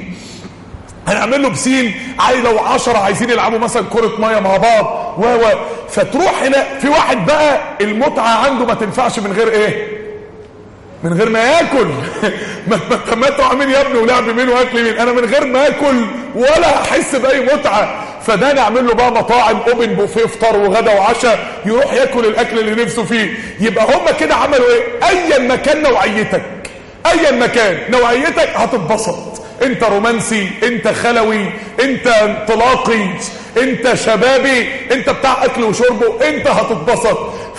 بسين عايز لو 10 عايزين يلعبوا مثلا كرة ميه مع بعض فتروح هنا. في واحد بقى المتعه عنده ما تنفعش من غير ايه من غير ما ياكل. ما تمتعوا مين يا ابني ولعب مين واكل مين، انا من غير ما اكل ولا احس باي متعه. فده نعمل له بقى مطاعم اوبن بوفيه، فطار وغدا وعشاء، يروح ياكل الاكل اللي نفسه فيه. يبقى هم كده عملوا ايه؟ ايا مكان نوعيتك، ايا مكان نوعيتك هتتبسط. انت رومانسي، انت خلوي، انت انطلاقي، انت شبابي، انت بتاع اكل وشربه، انت هتتبسط.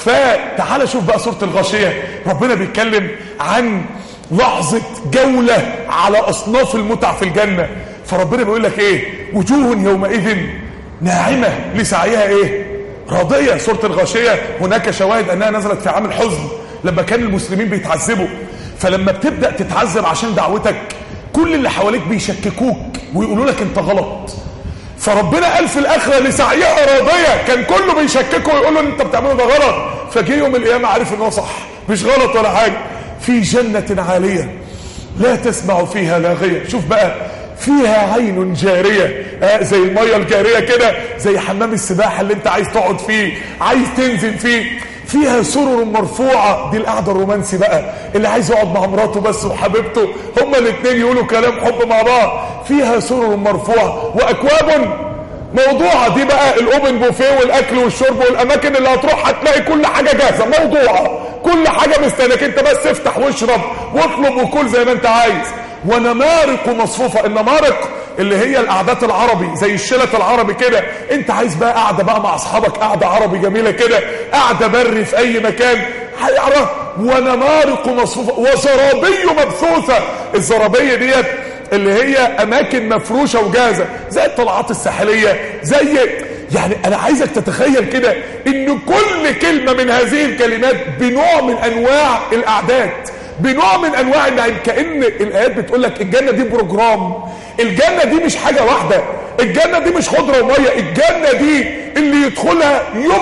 فتعال شوف بقى سورة الغاشية، ربنا بيتكلم عن لحظة جولة على اصناف المتع في الجنة. فربنا بيقول لك ايه؟ وجوه يومئذ ناعمة لسعيها ايه؟ راضية. سورة الغاشية هناك شواهد انها نزلت في عام الحزن لما كان المسلمين بيتعذبوا. فلما بتبدأ تتعذب عشان دعوتك، كل اللي حواليك بيشككوك ويقولوا لك انت غلط. فربنا قال في الاخره لسعيها راضيه، كان كله بيشككه ويقول له انت بتعمله ده غلط. فجه يوم القيامه عارف ان هو صح، مش غلط ولا حاجه. في جنه عاليه لا تسمع فيها لاغيه. شوف بقى، فيها عين جاريه، زي الميه الجاريه كده، زي حمام السباحه اللي انت عايز تقعد فيه، عايز تنزل فيه. فيها سرر مرفوعة، دي القعدة الرومانسي بقى، اللي عايز يقعد مع مراته بس وحبيبته، هما الاثنين يقولوا كلام حب مع بعض. فيها سرر مرفوعة واكواب موضوعة، دي بقى الاوبن بوفيه والاكل والشرب والاماكن اللي هتروح هتلاقي كل حاجة جاهزة موضوعة، كل حاجة مستنيك انت بس افتح واشرب واطلب وكل زي ما انت عايز. ونمارق مصفوفة، النمارق اللي هي القعدات العربي زي الشلة العربي كده، انت عايز بقى قاعدة بقى مع اصحابك، قاعدة عربي جميلة كده، قاعدة بري في اي مكان هيعرف. ونمارق مصفوفة وزرابي مبثوثة، الزرابية ديت اللي هي اماكن مفروشة وجاهزة زي الطلعات الساحلية، زي يعني انا عايزك تتخيل كده ان كل كلمة من هذه الكلمات بنوع من انواع الاعداد، بنوع من انواع النعيم. كأن الايات بتقول لك الجنة دي بروجرام، الجنة دي مش حاجة واحدة، الجنة دي مش خضرة ومية، الجنة دي اللي يدخلها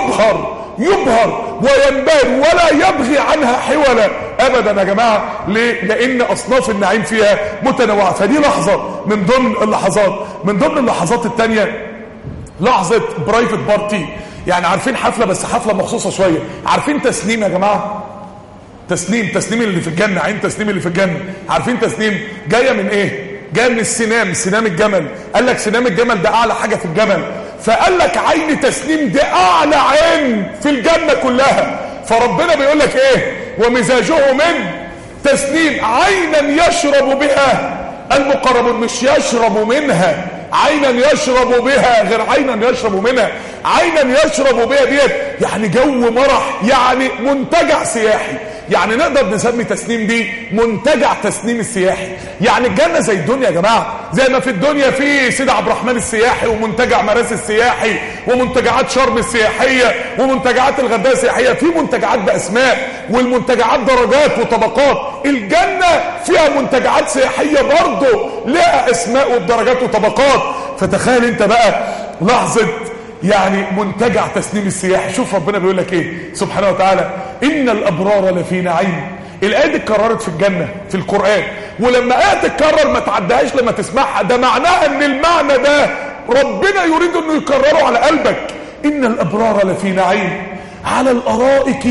يبهر وينبهر ولا يبغي عنها حولا ابدا يا جماعة. ليه؟ لان اصناف النعيم فيها متنوعة. فدي لحظة من ضمن اللحظات. من ضمن اللحظات التانية لحظة برايفت بارتي، يعني عارفين حفلة بس حفلة مخصوصة شوية. عارفين تسنيم يا جماعة؟ تسنيم اللي في الجنة، عين تسنيم اللي في الجنة. عارفين تسنيم جاية من ايه؟ جاية من سنام الجمل. قال لك سنام الجمل ده اعلى حاجة في الجمل، فقال لك عين تسنيم ده اعلى عين في الجنة كلها. فربنا بيقول لك ايه؟ ومزاجه من تسنيم، عينا يشرب بها المقربون، مش يشرب منها، عينا يشرب بها غير عينا يشرب منها. عينا يشرب بها ديت يعني جو مرح، يعني منتجع سياحي. يعني نقدر نسمي تسنيم دي منتجع تسنيم السياحي. يعني الجنة زي الدنيا يا جماعة، زي ما في الدنيا في سيد عبد الرحمن السياحي ومنتجع مراسي السياحي ومنتجعات شرم السياحية ومنتجعات الغردقة السياحية، في منتجعات بأسماء، والمنتجعات درجات وطبقات. الجنة فيها منتجعات سياحية برضه لها أسماء وبدرجات وطبقات. فتخيل انت بقى لحظة يعني منتجع تسنيم السياحي. شوف ربنا بيقول لك ايه سبحانه وتعالى: ان الابرار لفي نعيم. الايه دي اتكررت في الجنه في القران، ولما ايه تتكرر ما تعديهاش لما تسمعها، ده معناها ان المعنى ده ربنا يريد انه يكرره على قلبك. ان الابرار لفي نعيم على الارائك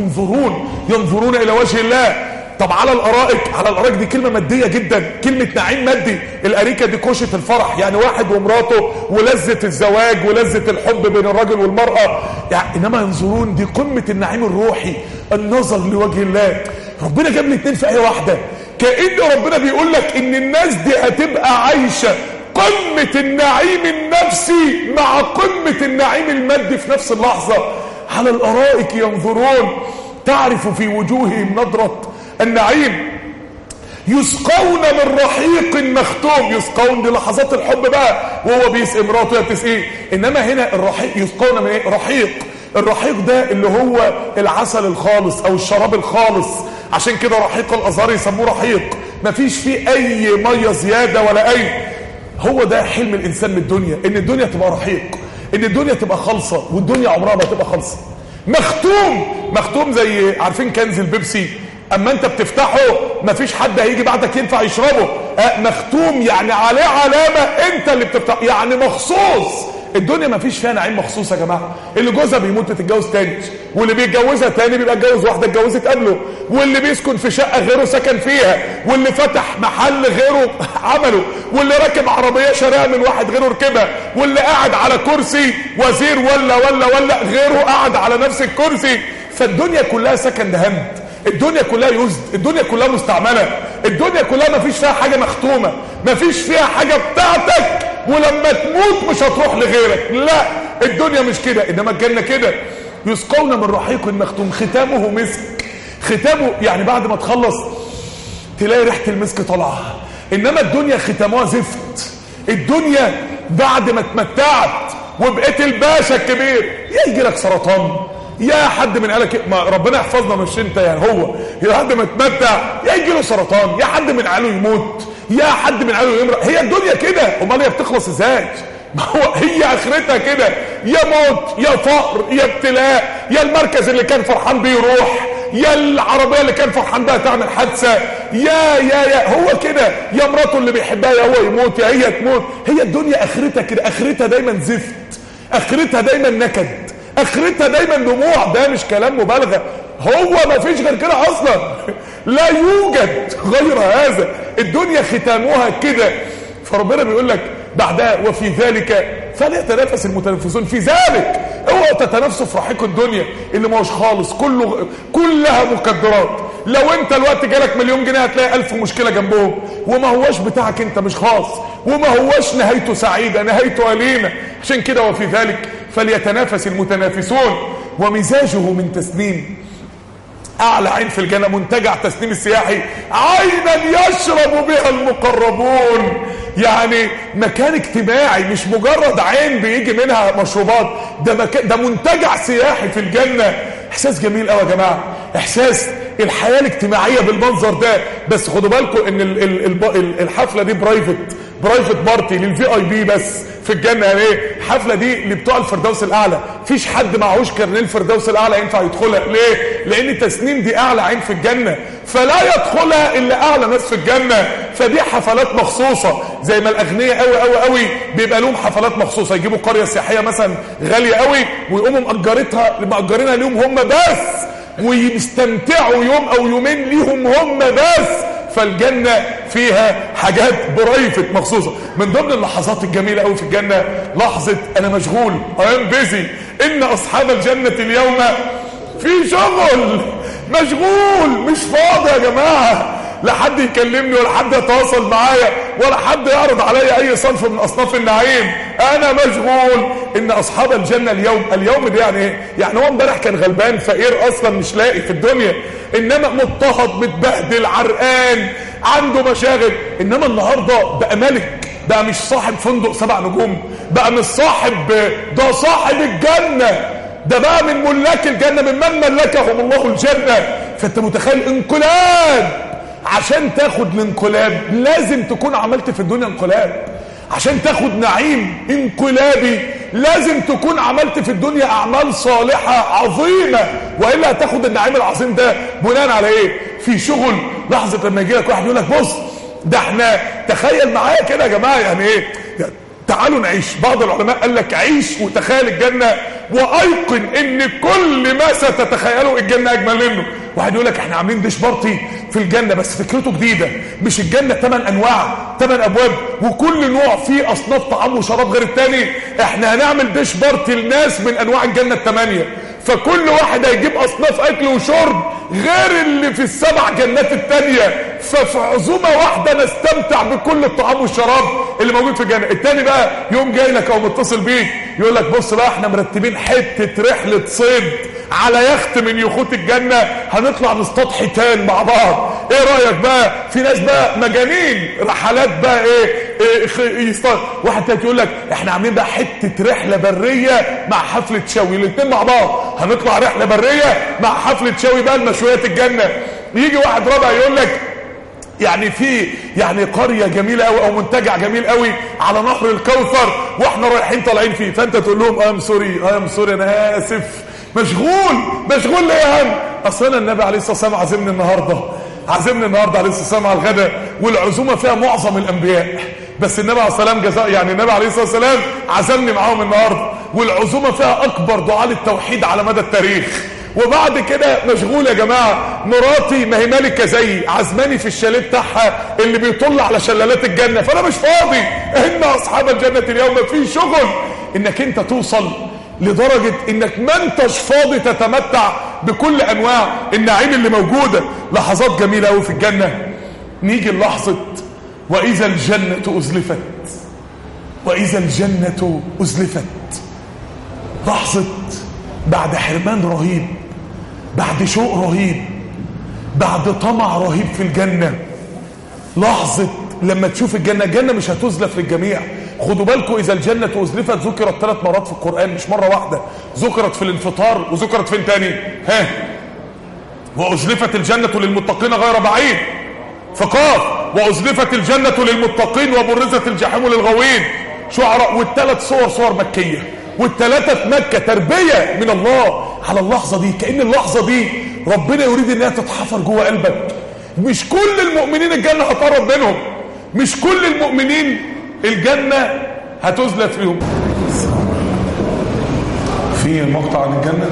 ينظرون الى وجه الله. طب على الارائك دي كلمه ماديه جدا، كلمه نعيم مادي. الاريكه دي كوشه الفرح، يعني واحد ومراته ولذه الزواج ولذه الحب بين الرجل والمراه يعني. انما ينظرون دي قمه النعيم الروحي، النظر لوجه الله. ربنا جاب الاثنين في ايه واحده، كأن ربنا بيقول لك ان الناس دي هتبقى عايشه قمه النعيم النفسي مع قمه النعيم المادي في نفس اللحظه. على الارائك ينظرون تعرف في وجوههم نضره النعيم، يسقون من رحيق مختوم. يسقون دي لحظات الحب بقى، وهو بيسقي مراته بتسقيه. انما هنا الرحيق يسقون من ايه؟ رحيق. الرحيق ده اللي هو العسل الخالص او الشراب الخالص، عشان كده رحيق الازهار يسموه رحيق، مفيش فيه اي ميه زياده ولا اي. هو ده حلم الانسان من الدنيا، ان الدنيا تبقى رحيق، ان الدنيا تبقى خالصه، والدنيا عمرها ما تبقى خالصه. مختوم زي عارفين كنز البيبسي، اما انت بتفتحه مفيش حد هيجي بعدك ينفع يشربه. مختوم يعني عليه علامة انت اللي بتفتح، يعني مخصوص الدنيا ما فيش فيها نعيم مخصوص يا جماعه. اللي جوزها بيموت بتتجوز تاني، واللي بيتجوزها تاني بيبقى اتجوز واحده اتجوزت قبله، واللي بيسكن في شقه غيره سكن فيها، واللي فتح محل غيره عمله، واللي راكب عربيه شاريها من واحد غيره ركبها، واللي قاعد على كرسي وزير ولا غيره قاعد على نفس الكرسي. فالدنيا كلها سكن هند، الدنيا كلها يزد، الدنيا كلها مستعمله، الدنيا كلها ما فيش فيها حاجه مختومه، ما فيش فيها حاجه بتاعتك ولما تموت مش هتروح لغيرك. لا، الدنيا مش كده. انما الجنه كده، يسقون من رحيق مختوم ختامه مسك. ختامه يعني بعد ما تخلص تلاقي ريحه المسك طالعه. انما الدنيا ختامها زفت. الدنيا بعد ما اتمتعت وبقيت الباشا الكبير يجي لك سرطان، يا حد من قالك ما ربنا يحفظنا مش انت يعني، هو يا حد ما يتمتع يجي له سرطان، يا حد من عياله يموت، يا حد من عياله يمرض. هي الدنيا كده، امال هي بتخلص ازاي؟ ما هو هي اخرتها كده، يا موت يا فقر يا ابتلاء، يا المركز اللي كان فرحان بيه يروح، يا العربيه اللي كان فرحان بها تعمل حادثه، يا هو كده، يا مراته اللي بيحبها يا هو يموت يا هي تموت. هي الدنيا اخرتها كده، اخرتها دايما زفت، اخرتها دايما نكد، اخرتها دايما دموع. ده مش كلام مبالغه، هو ما فيش غير كده اصلا، لا يوجد غير هذا. الدنيا ختامها كده. فربنا بيقول لك بعدها وفي ذلك فليتنافس المتنافسون. في ذلك اوعوا تتنافسوا في رحيق الدنيا اللي ما هوش خالص، كلها مقدرات. لو انت الوقت جالك مليون جنيه هتلاقي 1000 مشكله جنبهم، وما هوش بتاعك انت، مش خاص، وما هوش نهايته سعيده، نهايته أليمة. عشان كده وفي ذلك فليتنافس المتنافسون. ومزاجه من تسنيم، اعلى عين في الجنه منتجع تسنيم السياحي، عينا يشرب بها المقربون. يعني مكان اجتماعي، مش مجرد عين بيجي منها مشروبات، ده منتجع سياحي في الجنه. احساس جميل قوي يا جماعه، احساس الحياه الاجتماعيه بالمنظر ده. بس خدوا بالكم ان الحفله دي برايفت بارتي للفي اي بي بس في الجنه. يعني ايه الحفله دي؟ اللي بتوع الفردوس الاعلى، فيش حد معهوش كارنيه الفردوس الاعلى ينفع يدخلها. ليه؟ لان التسنيم دي اعلى عين في الجنه، فلا يدخلها الا اعلى ناس في الجنه. فدي حفلات مخصوصه، زي ما الاغنياء قوي قوي قوي بيبقى لهم حفلات مخصوصه، يجيبوا قريه سياحيه مثلا غاليه قوي ويقوموا مأجرينها ليهم هم بس، ويستمتعوا يوم او يومين ليهم هم بس. فالجنة فيها حاجات برايفت مخصوصة. من ضمن اللحظات الجميلة قوي في الجنة لحظة انا مشغول، I'm busy، ان اصحاب الجنة اليوم في شغل، مشغول، مش فاضي يا جماعة، لا حد يكلمني ولا حد يتواصل معايا ولا حد يعرض عليا اي صنف من اصناف النعيم، انا مشغول. ان اصحاب الجنة اليوم ده يعني ايه؟ يعني هو امبارح كان غلبان فقير اصلا مش لاقي في الدنيا، انما مضطهد متبهدل عرقان عنده مشاغل، انما النهارده بقى ملك، بقى مش صاحب فندق 7 نجوم، بقى مش صاحب، ده صاحب الجنة، ده بقى من ملاك الجنة، ممن ملكهم الله الجنة. فانت متخيل انقلاب. عشان تاخد الانقلاب لازم تكون عملت في الدنيا انقلاب. عشان تاخد نعيم انقلابي لازم تكون عملت في الدنيا اعمال صالحة عظيمة، وإلا هتاخد النعيم العظيم ده بناء على ايه؟ في شغل. لحظة لما يجي لك واحد يقول لك بص ده احنا، تخيل معايا كده يا جماعة، يعني ايه؟ تعالوا نعيش. بعض العلماء قال لك عيش وتخيل الجنة، وايقن ان كل ما ستتخيله الجنة اجمل منه. واحد يقول لك احنا عاملين ديش بارتي في الجنة، بس فكرته جديدة، مش الجنة 8 انواع 8 ابواب وكل نوع فيه اصناف طعام وشراب غير التاني، احنا هنعمل ديش بارتي لناس من انواع الجنة 8، فكل واحد هيجيب اصناف اكل وشرب غير اللي في ال7 جنات التانية، ففي عزومة واحدة نستمتع بكل الطعام والشراب اللي موجود في الجنة. التاني بقى يوم جاي لك او متصل بيك يقول لك بص بقى احنا مرتبين حتة رحلة صيد على يخت من يخوت الجنة، هنطلع نصطاد حيتان مع بعض، ايه رأيك بقى؟ في ناس بقى مجانين رحلات بقى ايه يصطاد. واحد تاني يقول لك احنا عاملين بقى حتة رحلة برية مع حفلة شوي، الاتنين مع بعض هنطلع رحلة برية مع حفلة شوي بقى المشويات الجنة. يجي واحد رابع يقول لك يعني في يعني قرية جميلة قوي او منتجع جميل قوي على نهر الكوثر واحنا رايحين طالعين فيه، فانت تقول لهم ام سوري انا اسف، مشغول ليه يا هم؟ اصلا النبي عليه الصلاه والسلام عازمني النهارده عزمني النهارده عليه الصلاه والسلام على الغداء، والعزومه فيها معظم الانبياء، بس النبي عليه الصلاه والسلام جزاء، يعني النبي عليه الصلاه والسلام عزمني معاهم النهارده، والعزومه فيها اكبر دعاء للتوحيد على مدى التاريخ. وبعد كده مشغول يا جماعه، مراتي ما هي مالكه زيي، عزماني في الشاليه بتاعها اللي بيطل على شلالات الجنه، فانا مش فاضي. ان اصحاب الجنه اليوم في شغل، انك انت توصل لدرجه انك ما انتش فاضي تتمتع بكل انواع النعيم اللي موجوده. لحظات جميله قوي في الجنه. نيجي لحظه واذا الجنه ازلفت، واذا الجنه ازلفت، لحظه بعد حرمان رهيب، بعد شوق رهيب، بعد طمع رهيب في الجنة. لحظة لما تشوف الجنة. الجنة مش هتزلف للجميع، خدوا بالكم. إذا الجنة أزلفت ذكرت 3 مرات في القرآن، مش مرة واحدة. ذكرت في الانفطار، وذكرت فين تاني؟ وأزلفت الجنة للمتقين غير بعيد في قاف، وأزلفت الجنة للمتقين وبرزت الجحيم للغاوين شعراء. وال3 صور مكية، وال3 في مكة، تربية من الله على اللحظة دي. كأن اللحظة دي ربنا يريد انها تتحفر جوه قلبك. مش كل المؤمنين الجنة هتقرب منهم، مش كل المؤمنين الجنة هتزلف فيهم. في مقطع عن الجنة؟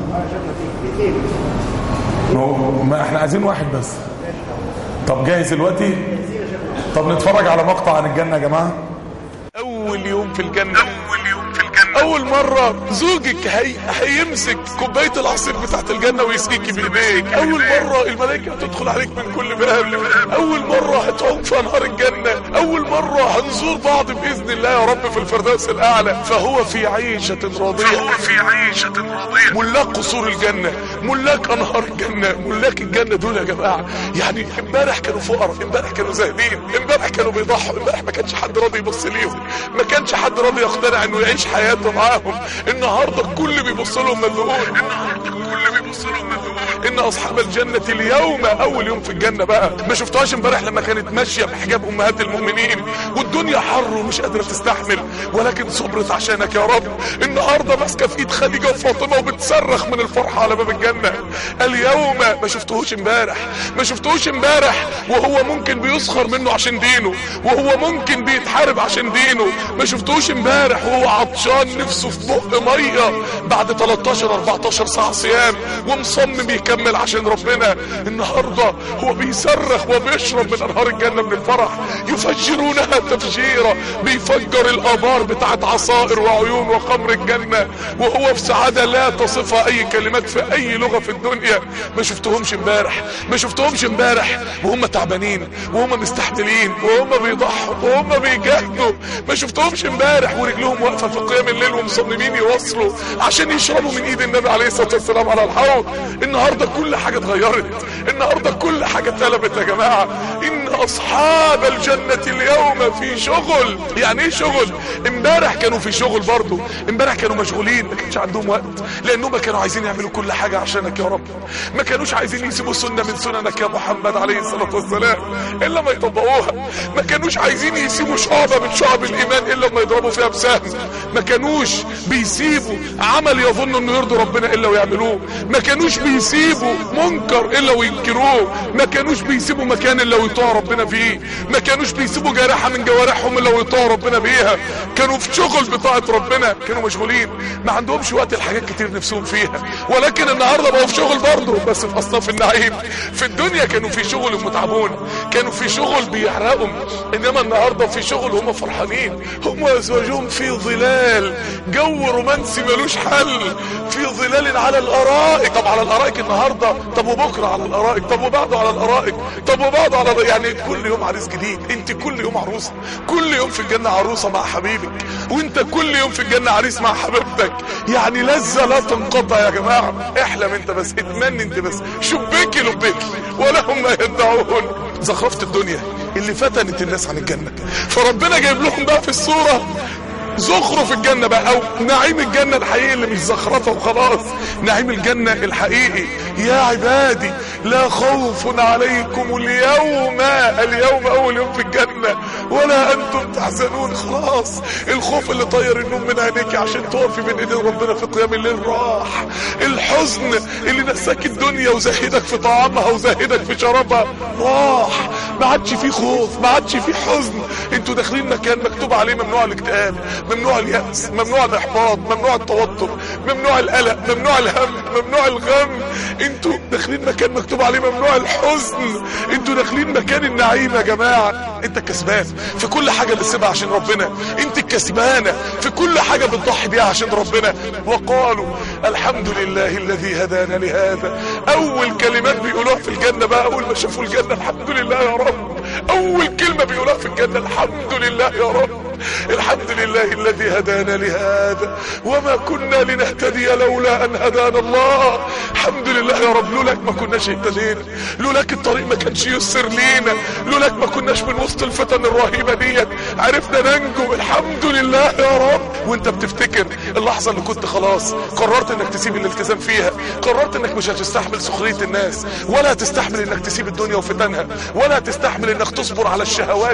ما احنا عايزين واحد بس. طب جاهز دلوقتي؟ طب نتفرج على مقطع عن الجنة يا جماعة. اول يوم في الجنة، اول مرة زوجك هيمسك كوباية العصير بتاعت الجنة ويسقيكي بايديك. اول مرة الملائكة هتدخل عليك من كل باب. اول مرة هتعوم في انهار الجنة. اول مرة هنزور بعض باذن الله يا رب في الفردوس الاعلى. فهو في عيشة راضية، ملاك قصور الجنة، ملاك انهار الجنة، ملاك الجنة دول يا جماعة. يعني امبارح كانوا فقراء، امبارح كانوا زاهدين، امبارح كانوا بيضحوا، امبارح ما كانش حد راضي يبص ليهم، ما كانش حد راضي يقتنع انه يعيش حياته معاهم. النهارده الكل بيبص لهم مذهول، ان اصحاب الجنة اليوم اول يوم في الجنة بقى. ما شفتوهاش امبارح لما كانت ماشية بحجاب امهات المؤمنين والدنيا حر ومش قادرة تستحمل، ولكن صبرت عشانك يا رب. النهارده ماسكة في ايد خديجة وفاطمة وبتصرخ من الفرحة على باب الجنة اليوم. ما شفتوهوش امبارح، ما شفتوهوش امبارح وهو ممكن بيسخر منه عشان دينه، وهو ممكن بيتحارب عشان دينه. ما شفتوهوش امبارح وهو عطشان نفسه في بق ميه بعد 13-14 ساعة صيام ومصمم يكمل عشان ربنا. النهارده هو بيصرخ وبيشرب من انهار الجنة من الفرح. يفجرونها تفجيرا، بيفجر الابار بتاعت عصائر وعيون وخمر الجنة، وهو في سعادة لا تصفها اي كلمات في اي لغة في الدنيا. ما شفتهمش امبارح، ما شفتهمش امبارح وهم تعبانين وهم مستحملين وهم بيضحوا وهم بيجاهدوا. ما شفتهمش امبارح ورجلهم واقفة في قيام الليل ومصممين يوصلوا عشان يشربوا من ايد النبي عليه الصلاة والسلام على الحوض. النهاردة كل حاجة اتغيرت، النهاردة كل حاجة اتقلبت يا جماعة. ان اصحاب الجنة اليوم في شغل. يعني ايه شغل؟ امبارح كانوا في شغل برضو، امبارح كانوا مشغولين، ما كانش عندهم وقت لانهم كانوا عايزين يعملوا كل حاجة عشانك يا رب. ما كانوش عايزين يسيبوا سنة من سننك يا محمد عليه الصلاة والسلام الا ما يطبقوها. ما كانوش عايزين يسيبوا شعبة من شعب الايمان الا ما يضربوا فيها بسهم. ما كانوش بيسيبوا عمل يظن انه يرضي ربنا الا ويعملوه. ما كانوش بيسيبوا منكر الا وينكروه. ما كانوش بيسيبوا مكان الا ويطاعوا ربنا فيه. ما كانوش بيسيبوا جارحة من جوارحهم الا ويطاعوا ربنا بيها. كانوا في شغل بطاعة ربنا، كانوا مشغولين، ما عندهمش وقت الحاجات كتير نفسهم فيها. ولكن النهاردة بقوا في شغل برضه بس في اصناف النعيم. في الدنيا كانوا في شغل متعبون، كانوا في شغل بيحرقهم، انما النهاردة في شغل هم فرحانين. هم وازواجهم في ظلال، جو رومانسي ملوش حل، في ظلال على الارائك. طب على الارائك النهاردة، طب وبكرة على الارائك، طب وبعده على الارائك، طب وبعده على يعني كل يوم عريس جديد. انت كل يوم عروسة، كل يوم في الجنة عروسة مع حبيبك، وانت كل يوم في الجنة عريس مع حبيبتك. يعني لذة لا تنقطع يا جماعة. احلم انت بس، اتمنى انت بس، شبيكي لبيكي ولهم ما يدعون. زخرفة الدنيا اللي فتنت الناس عن الجنة، فربنا جايب لهم بقى في الصورة زخرف الجنة بقى، او نعيم الجنة الحقيقي اللي مش زخرفة وخلاص. نعيم الجنة الحقيقي: يا عبادي لا خوف عليكم اليوم. اليوم اول يوم في الجنة. الجنة ولا انتم تحزنون. خلاص الخوف اللي طير النوم من عينيك عشان تقفي بين ايدين ربنا في قيام الليل راح. الحزن اللي نساك الدنيا وزهدك في طعامها وزهدك في شرابها راح. ما عادش فيه خوف، ما عادش فيه حزن. انتوا داخلين مكان مكتوب عليه ممنوع الاكتئاب، ممنوع اليأس، ممنوع الاحباط، ممنوع التوتر، ممنوع القلق، ممنوع الهم، ممنوع الغم. انتوا داخلين مكان مكتوب عليه ممنوع الحزن. انتوا داخلين مكان النعيم يا جماعة. انت كسبان في كل حاجة بتسيبها عشان ربنا، انت الكسبانة في كل حاجة بتضحي بيها عشان ربنا. وقالوا الحمد لله الذي هدانا لهذا. اول كلمات بيقولوها في الجنة بقى اول ما شافوا الجنة، الحمد لله يا رب. اول كلمة بيقولوها في الجنة الحمد لله يا رب، الحمد لله الذي هدانا لهذا وما كنا لنهتدي لولا ان هدانا الله. الحمد لله يا رب، لولاك ما كناش اهتدينا، لولاك الطريق ما كانش يسر لينا، لولاك ما كناش من وسط الفتن الرهيبة ديت عرفنا ننجو. الحمد لله يا رب. وانت بتفتكر اللحظة اللي كنت خلاص قررت انك تسيب الالتزام فيها، قررت انك مش هتستحمل سخرية الناس، ولا هتستحمل انك تسيب الدنيا وفتنها، ولا هتستحمل انك تصبر على الشهوات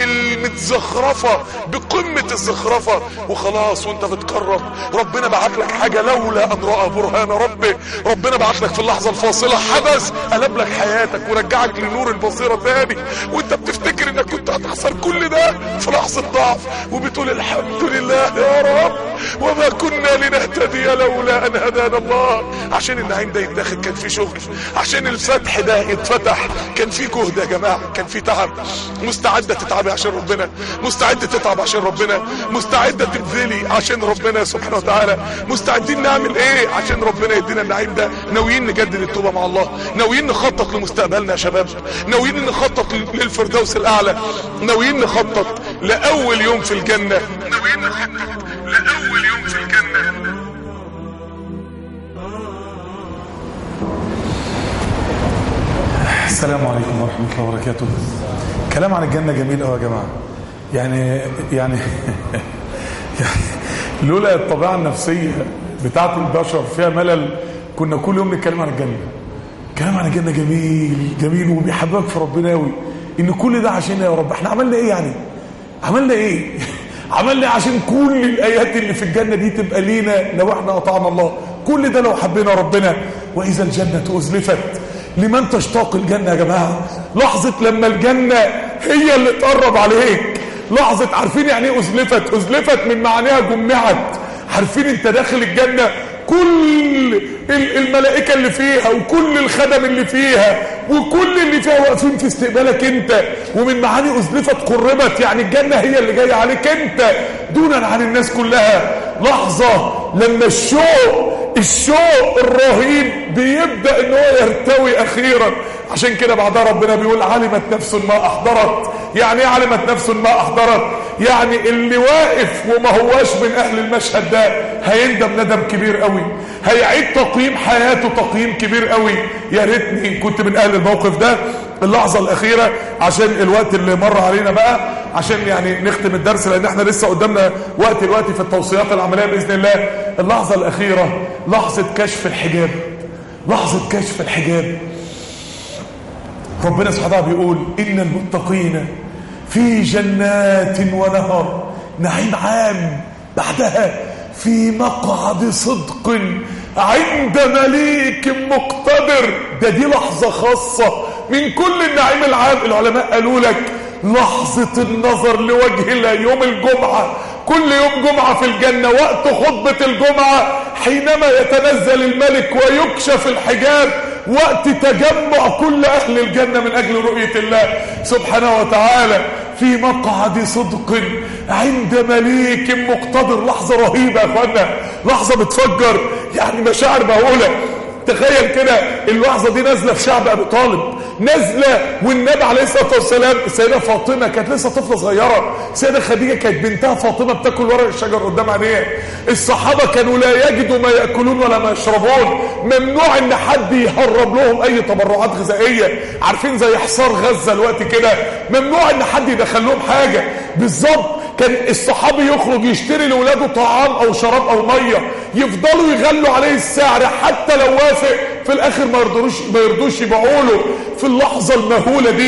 المتزخرفة بقمة الزخرفة وخلاص. وانت بتقرب ربنا بعت لك حاجة لولا ان رأى برهان ربه. ربنا بعت لك في اللحظة الفاصلة حدث قلب لك حياتك ورجعك لنور البصيرة تاني. وانت بتفتكر انك كنت هتخسر كل ده في لحظة ضعف وبتقول الحمد لله يا رب وما كنا لنهتدي لولا ان هدانا الله. عشان النعيم ده يتاخد كان في شغل، عشان الفتح ده يتفتح كان في جهد يا جماعة، كان في تعب. مستعدة تتعبي عشان ربنا، مستعدة تتعب عشان ربنا، مستعدة تبذلي عشان ربنا سبحانه وتعالى. مستعدين نعمل ايه عشان ربنا يدينا النعيم ده؟ ناويين نجدد التوبة مع الله، ناويين نخطط لمستقبلنا يا شباب، ناويين نخطط للفردوس الاعلى، ناويين نخطط لاول يوم في الجنة، ناويين نخطط لاول يوم في الجنة. السلام عليكم ورحمة الله وبركاته. كلام عن الجنة جميل قوي يا جماعة. يعني لولا الطبيعة النفسية بتاعت البشر فيها ملل كنا كل يوم نتكلم عن الجنة. كلام عن الجنة جميل جميل وبيحبك في ربنا قوي. ان كل ده عشان يا رب احنا عملنا ايه يعني؟ عملنا ايه؟ عملنا ايه عشان كل الايات اللي في الجنة دي تبقى لينا لو احنا اطعنا الله؟ كل ده لو حبينا ربنا. واذا الجنة ازلفت، لمن تشتاق الجنة يا جماعة؟ لحظة لما الجنة هي اللي تقرب عليك، لحظة. عارفين يعني ايه ازلفت؟ ازلفت من معناها جمعت. عارفين انت داخل الجنة كل الملائكة اللي فيها وكل الخدم اللي فيها وكل اللي فيها واقفين في استقبالك انت. ومن معاني ازلفت قربت، يعني الجنة هي اللي جاية عليك انت دونا عن الناس كلها. لحظة لما الشوق الرهيب بيبدأ ان هو يرتوي اخيرا. عشان كده بعدها ربنا بيقول علمت نفس ما احضرت. يعني ايه علمت نفس ما احضرت؟ يعني اللي واقف وما هواش من اهل المشهد ده هيندم ندم كبير قوي، هيعيد تقييم حياته تقييم كبير قوي. يا ريتني كنت من اهل الموقف ده. اللحظة الاخيرة عشان الوقت اللي مر علينا بقى، عشان يعني نختم الدرس لان احنا لسه قدامنا وقت الوقت في التوصيات العملية باذن الله. اللحظة الاخيرة لحظة كشف الحجاب، لحظة كشف الحجاب. ربنا سبحانه وتعالى بيقول ان المتقين في جنات ونهر، نعيم عام. بعدها في مقعد صدق عند مليك مقتدر. دي لحظة خاصة من كل النعيم العام. العلماء قالوا لك لحظة النظر لوجه الله يوم الجمعة. كل يوم جمعة في الجنة وقت خطبة الجمعة حينما يتنزل الملك ويكشف الحجاب، وقت تجمع كل أهل الجنة من أجل رؤية الله سبحانه وتعالى. في مقعد صدق عند مليك مقتدر. لحظة رهيبة يا أخوانا، لحظة بتفجر يعني مشاعر مهولة. تخيل كده اللحظة دي نازلة في شعب أبي طالب، نازلة والنبي عليه الصلاة والسلام. السيدة فاطمة كانت لسه طفلة صغيرة، السيدة خديجة كانت بنتها فاطمة بتاكل ورق الشجر قدام عينيها. الصحابة كانوا لا يجدوا ما يأكلون ولا ما يشربون، ممنوع ان حد يهرب لهم اي تبرعات غذائية. عارفين زي حصار غزة الوقت كده، ممنوع ان حد يدخل لهم حاجة. بالظبط كان الصحابي يخرج يشتري لولاده طعام او شراب او مية، يفضلوا يغلوا عليه السعر حتى لو وافق، في الاخر ما يرضوش يبيعوا له. في اللحظة المهولة دي، في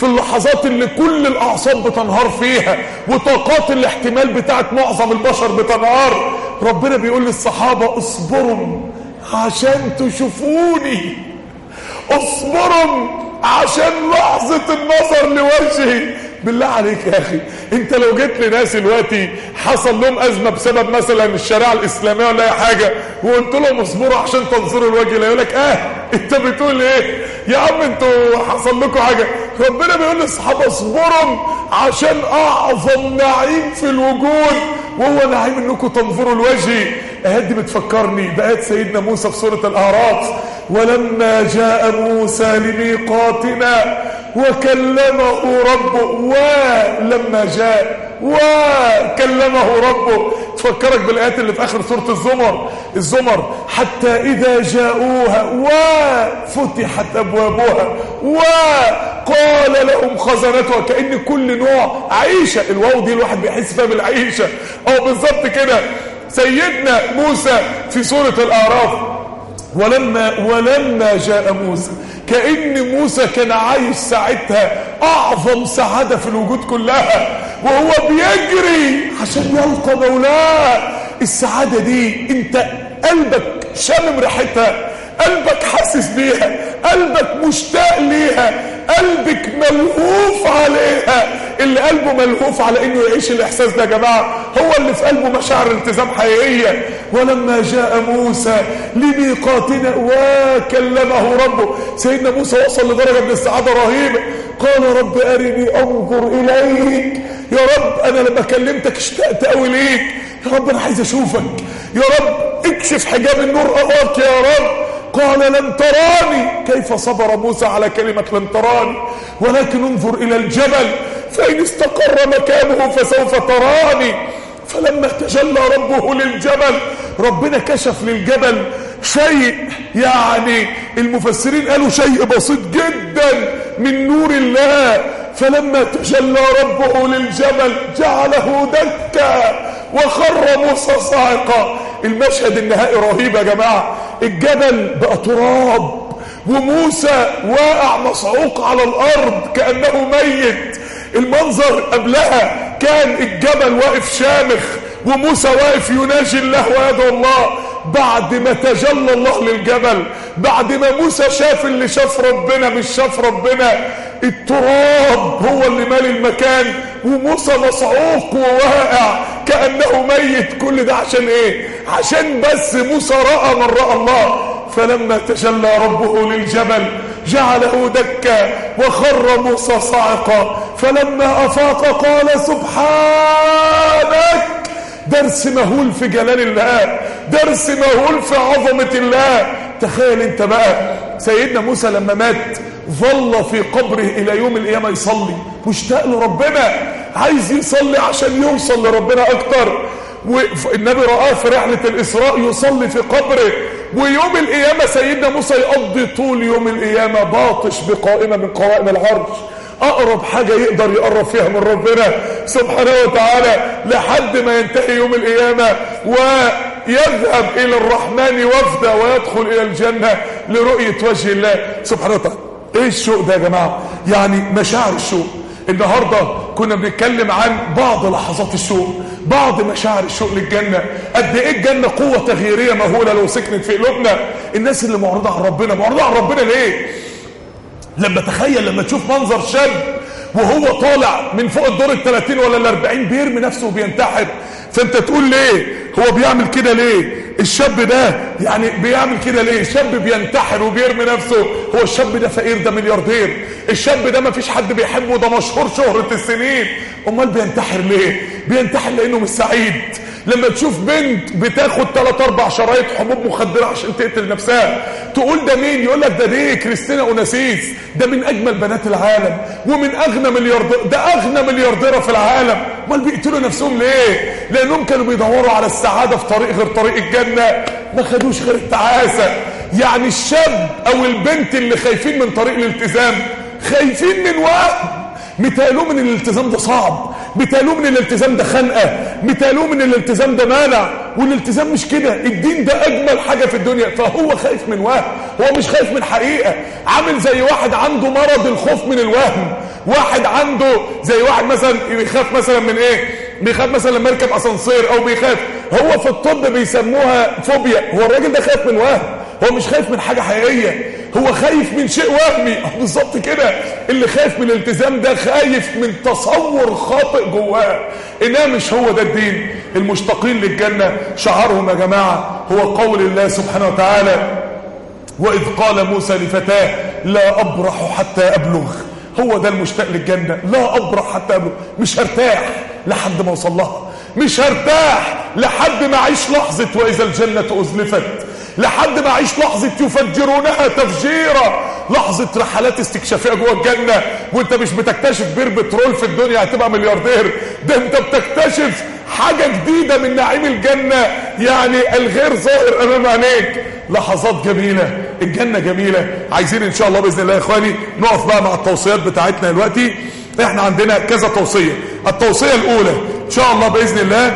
في اللحظات اللي كل الاعصاب بتنهار فيها وطاقات الاحتمال بتاعت معظم البشر بتنهار، ربنا بيقول للصحابة اصبروا عشان تشوفوني، اصبروا عشان لحظة النظر لوجهي. بالله عليك يا اخي، انت لو جيت لناس دلوقتي حصل لهم ازمه بسبب مثلا الشريعه الاسلاميه ولا اي حاجه وقلت لهم اصبروا عشان تنظروا الوجه، لا يقول لك انت بتقول ايه يا عم، انتوا حصل لكم حاجه؟ ربنا بيقول للصحابه اصبروا عشان اعظم نعيم في الوجود وهو نعيم انكم تنظروا الوجه. ايات دي بتفكرني بايات سيدنا موسى في سوره الاعراف، ولما جاء موسى لميقاتنا وكلمه ربه، ولما جاء وكلمه ربه. تفكرك بالايات اللي في اخر سوره الزمر، حتى اذا جاءوها وفتحت ابوابها وقال لهم خزنتها، كأن كل نوع عيشه، الواو دي الواحد بيحس فيها بالعيشه. بالظبط كده سيدنا موسى في سوره الاعراف، ولما جاء موسى، كأن موسى كان عايش ساعتها اعظم سعادة في الوجود كلها وهو بيجري عشان يلقى مولاه. السعادة دي انت قلبك شامم ريحتها، قلبك حاسس بيها، قلبك مشتاق ليها، قلبك ملهوف عليها. اللي قلبه ملهوف على انه يعيش الاحساس ده يا جماعه هو اللي في قلبه مشاعر التزام حقيقيه. ولما جاء موسى لميقاتنا وكلمه ربه، سيدنا موسى وصل لدرجه من السعاده رهيبه، قال رب ارني انظر اليك. يا رب انا لما كلمتك اشتقت قوي ليك، يا رب انا عايز اشوفك، يا رب اكشف حجاب النور اراك يا رب. قال لن تراني. كيف صبر موسى على كلمة لن تراني؟ ولكن انظر إلى الجبل فإن استقر مكانه فسوف تراني. فلما تجلى ربه للجبل، ربنا كشف للجبل شيء، يعني المفسرين قالوا شيء بسيط جدا من نور الله. فلما تجلى ربه للجبل جعله دكا وخر موسى صاعقا. المشهد النهائي رهيب يا جماعة، الجبل بقى تراب وموسى واقع مصعوق على الارض كأنه ميت. المنظر قبلها كان الجبل واقف شامخ وموسى واقف يناجي الله ويدعو الله. بعد ما تجلى الله للجبل، بعد ما موسى شاف اللي شاف ربنا مش شاف ربنا، التراب هو اللي مالي المكان وموسى مصعوق وواقع كأنه ميت. كل ده عشان ايه؟ عشان بس موسى رأى من رأى الله. فلما تجلى ربه للجبل جعله دكا وخر موسى صاعقا. فلما أفاق قال سبحانك. درس مهول في جلال الله، درس مهول في عظمة الله. تخيل انت بقى سيدنا موسى لما مات ظل في قبره الى يوم القيامة يصلي، مشتاق لربنا، عايز يصلي عشان يوصل لربنا اكتر. والنبي رآه في رحلة الإسراء يصلي في قبره. ويوم القيامة سيدنا موسى يقضي طول يوم القيامة باطش بقائمة من قوائم العرش، أقرب حاجة يقدر يقرب فيها من ربنا سبحانه وتعالى، لحد ما ينتهي يوم القيامة ويذهب إلى الرحمن وفدا ويدخل إلى الجنة لرؤية وجه الله سبحانه وتعالى. إيه الشوق ده يا جماعة؟ يعني مشاعر الشوق. النهاردة كنا بنتكلم عن بعض لحظات الشوق، بعض مشاعر الشوق للجنة. قد ايه الجنة قوة تغييرية مهولة لو سكنت في قلوبنا. الناس اللي معرضة عن ربنا، معرضة عن ربنا ليه؟ لما تخيل لما تشوف منظر شاب وهو طالع من فوق الدور 30 ولا 40 بيرمي نفسه وبينتحر، فانت تقول ليه هو بيعمل كده؟ ليه الشاب ده يعني بيعمل كده ليه؟ الشاب بينتحر وبيرمي نفسه، هو الشاب ده فقير؟ ده ملياردير. الشاب ده ما فيش حد بيحبه، ده مشهور شهرة السنين. امال بينتحر ليه؟ بينتحر لانه مش سعيد. لما تشوف بنت بتاخد 3-4 شرايط حبوب مخدرة عشان تقتل نفسها، تقول ده مين؟ يقول لك ده دي كريستينا اوناسيس، ده من اجمل بنات العالم ومن اغنى ملياردير، ده اغنى مليارديرة في العالم. امال بيقتلوا نفسهم ليه؟ لانهم كانوا بيدوروا على السعادة في طريق غير طريق الجنة، ما خدوش غير التعاسة. يعني الشاب او البنت اللي خايفين من طريق الالتزام خايفين من وهم، مثالهم ان الالتزام ده صعب، مثالهم ان الالتزام ده خنقه، مثالهم ان الالتزام ده مانع. والالتزام مش كده، الدين ده اجمل حاجه في الدنيا. فهو خايف من وهم، هو مش خايف من الحقيقة. عامل زي واحد عنده مرض الخوف من الوهم. واحد عنده زي واحد مثلا بيخاف مثلا من ايه؟ بيخاف مثلا لما يركب اسانسير او بيخاف. هو في الطب بيسموها فوبيا. هو الراجل ده خايف من وهم، هو مش خايف من حاجة حقيقية، هو خايف من شيء وهمي. بالظبط كده. اللي خايف من الالتزام ده خايف من تصور خاطئ جواه، انها مش هو ده الدين. المشتاقين للجنة شعارهم يا جماعة هو قول الله سبحانه وتعالى: وإذ قال موسى لفتاه لا أبرح حتى أبلغ. هو ده المشتاق للجنة، لا أبرح حتى أبلغ. مش هرتاح لحد ما أوصل لها، مش هرتاح لحد ما أعيش لحظة وإذا الجنة أزلفت، لحد ما أعيش لحظة يفجرونها تفجيرا، لحظة رحلات استكشافية جوه الجنة. وانت مش بتكتشف بير بترول في الدنيا هتبقى ملياردير، ده انت بتكتشف حاجة جديدة من نعيم الجنة، يعني الغير ظاهر امام عينيك. لحظات جميلة، الجنة جميلة. عايزين ان شاء الله باذن الله يا اخواني نقف بقى مع التوصيات بتاعتنا دلوقتي. احنا عندنا كذا توصية. التوصية الاولى ان شاء الله باذن الله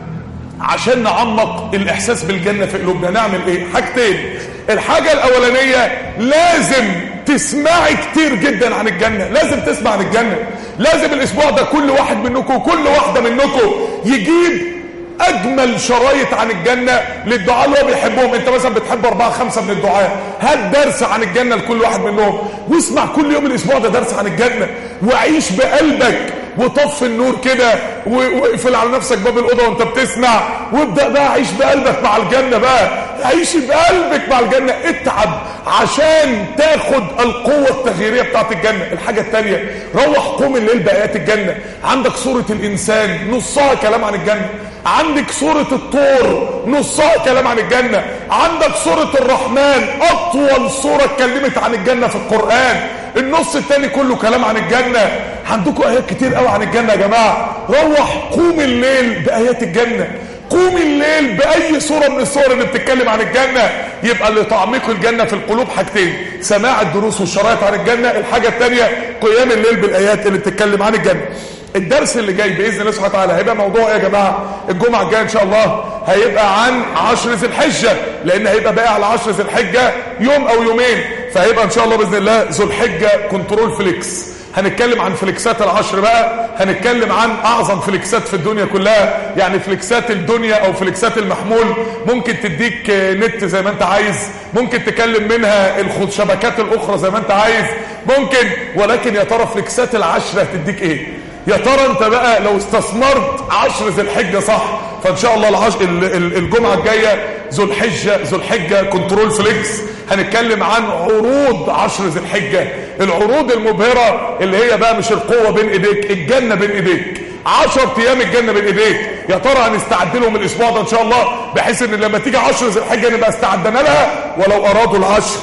عشان نعمق الاحساس بالجنة في قلوبنا نعمل ايه؟ حاجتين. الحاجة الاولانية لازم تسمعي كتير جدا عن الجنة، لازم تسمع عن الجنة. لازم الاسبوع ده كل واحد منكم وكل واحدة منكم يجيب اجمل شرايط عن الجنة للدعاء اللي هو بيحبهم. انت مثلا بتحب 4-5 من الدعاء، هات درس عن الجنة لكل واحد منهم واسمع كل يوم الاسبوع ده درس عن الجنة، وعيش بقلبك وطفي النور كده واقفل على نفسك باب الأوضة وانت بتسمع، وابدأ بقى عيش بقلبك مع الجنة. بقى عيش بقلبك مع الجنة، اتعب عشان تاخد القوة التغييرية بتاعت الجنة. الحاجة التانية روح قوم الليل بآيات الجنة. عندك سورة الإنسان نصها كلام عن الجنة، عندك سورة الطور نصها كلام عن الجنة، عندك سورة الرحمن أطول سورة اتكلمت عن الجنة في القرآن، النص التاني كله كلام عن الجنة. عندكم آيات كتير قوي عن الجنة يا جماعة. روح قوم الليل بآيات الجنة، قوم الليل بأي سورة من السور اللي بتتكلم عن الجنة. يبقى اللي تعميق الجنة في القلوب حاجتين: سماع الدروس والشرايط عن الجنة، الحاجة التانية قيام الليل بالآيات اللي بتتكلم عن الجنة. الدرس اللي جاي بإذن الله سبحانه وتعالى هيبقى موضوع ايه يا جماعة؟ الجمعة الجاية ان شاء الله هيبقى عن 10 ذي الحجة، لان هيبقى باقي على 10 ذي الحجة يوم او يومين، فهيبقى ان شاء الله بإذن الله ذو الحجة كنترول فليكس. هنتكلم عن فليكسات العشر بقى، هنتكلم عن اعظم فليكسات في الدنيا كلها، يعني فليكسات الدنيا او فليكسات المحمول. ممكن تديك نت زي ما انت عايز، ممكن تكلم منها الشبكات الاخرى زي ما انت عايز ممكن، ولكن يا ترى فليكسات العشرة هتديك ايه؟ يا ترى انت بقى لو استثمرت 10 ذي الحجة صح؟ فان شاء الله الجمعة الجاية ذو الحجة كنترول فليكس. هنتكلم عن عروض 10 ذي الحجة، العروض المبهرة اللي هي بقى مش القوة بين ايديك، الجنة بين ايديك، 10 ايام الجنة بين ايديك. يا ترى هنستعد لهم الاسبوع ده ان شاء الله، بحيث ان لما تيجي 10 ذي الحجة نبقى استعدنا لها، ولو ارادوا العشر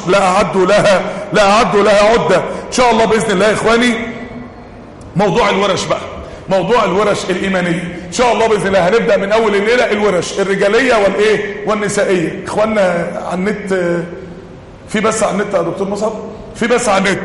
لا اعدوا لها عدة ان شاء الله باذن الله يا اخواني. موضوع الورش بقى، موضوع الورش الإيمانية إن شاء الله بإذن الله هنبدأ من أول الليلة. الورش الرجالية والنسائية. إخواننا على النت، في بس على النت يا دكتور مصعب، في بس على النت،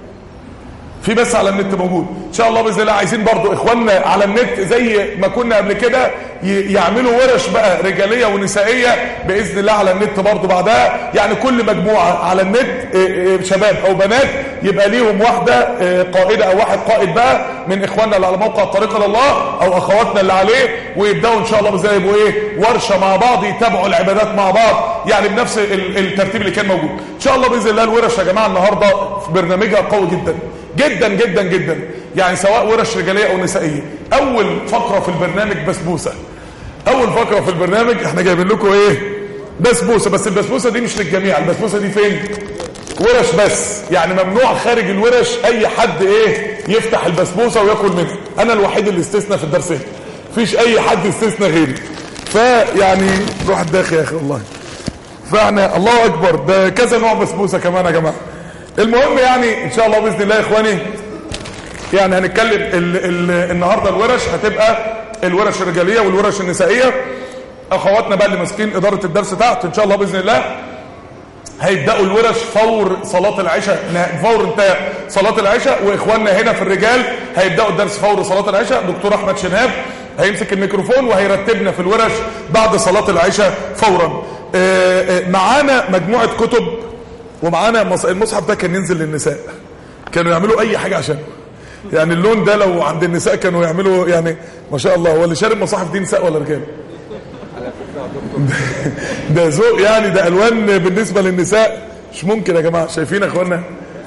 في بس على النت موجود إن شاء الله بإذن الله. عايزين برضو إخواننا على النت زي ما كنا قبل كده يعملوا ورش بقى رجالية ونسائية بإذن الله على النت برضو بعدها، يعني كل مجموعة على النت شباب أو بنات يبقى ليهم واحدة قائدة أو واحد قائد بقى من إخواننا اللي على موقع الطريق إلى الله أو أخواتنا اللي عليه، ويبدأوا إن شاء الله بإذن الله يبقوا ورشة مع بعض، يتابعوا العبادات مع بعض، يعني بنفس الترتيب اللي كان موجود إن شاء الله بإذن الله. الورش يا جماعة النهاردة في برنامجها قوي جدا جدا جدا جدا، يعني سواء ورش رجالية أو نسائية. أول فقرة في البرنامج بسبوسة، أول فقرة في البرنامج احنا جايبين لكم بسبوسة، بس البسبوسة دي مش للجميع. البسبوسة دي فين؟ ورش بس، يعني ممنوع خارج الورش أي حد يفتح البسبوسة ويأكل منها. أنا الوحيد اللي استثنى في الدرسين، مفيش أي حد استثنى غيري، فيعني روح الداخل يا أخي والله. فاحنا الله أكبر، ده كذا نوع بسبوسة كمان يا جماعة. المهم يعني ان شاء الله باذن الله يا اخواني، يعني هنتكلم النهارده الورش هتبقى الورش الرجاليه والورش النسائيه. اخواتنا بقى اللي ماسكين اداره الدرس تحت ان شاء الله باذن الله هيبداوا الورش فور صلاه العشاء، فور انتهاء صلاه العشاء. واخواننا هنا في الرجال هيبداوا الدرس فور صلاه العشاء. دكتور احمد شناب هيمسك الميكروفون وهيرتبنا في الورش بعد صلاه العشاء فورا. معانا مجموعه كتب ومعانا المصحف ده كان ينزل للنساء، كانوا يعملوا اي حاجه عشان يعني اللون ده لو عند النساء كانوا يعملوا يعني ما شاء الله. هو اللي شارب مصاحف دي نساء ولا رجال؟ ده ذوق يعني، ده الوان بالنسبه للنساء مش ممكن يا جماعه. شايفين يا اخوانا؟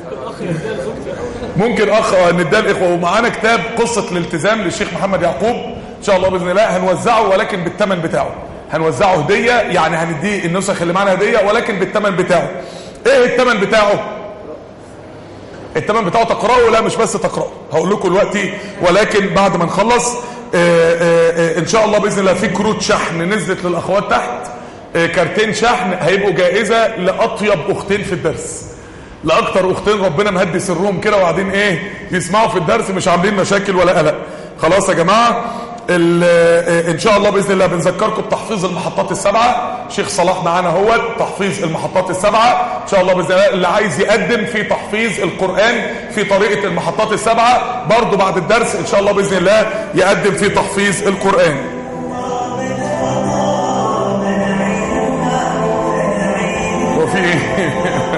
ممكن اخ نداه الاخوه. ومعانا كتاب قصه الالتزام للشيخ محمد يعقوب ان شاء الله باذن الله هنوزعه، ولكن بالثمن بتاعه، هنوزعه هديه يعني، هنديه النسخ اللي معانا هديه ولكن بالثمن بتاعه. ايه الثمن بتاعه؟ الثمن بتاعه تقرأه. لا مش بس تقرأه، هقول لكم دلوقتي، ولكن بعد ما نخلص ان شاء الله باذن الله في كروت شحن نزلت للاخوات تحت، كارتين شحن هيبقوا جائزه لاطيب اختين في الدرس، لاكتر اختين ربنا مهدي سرهم كده وقاعدين ايه يسمعوا في الدرس مش عاملين مشاكل ولا قلق. خلاص يا جماعه ان شاء الله باذن الله بنذكركم بتحفيظ المحطات السبعه. شيخ صلاح معانا هو تحفيظ المحطات السبعه ان شاء الله باذن الله. اللي عايز يقدم في تحفيظ القران في طريقه المحطات السبعه برضو بعد الدرس ان شاء الله باذن الله يقدم في تحفيظ القران. وفي ايه؟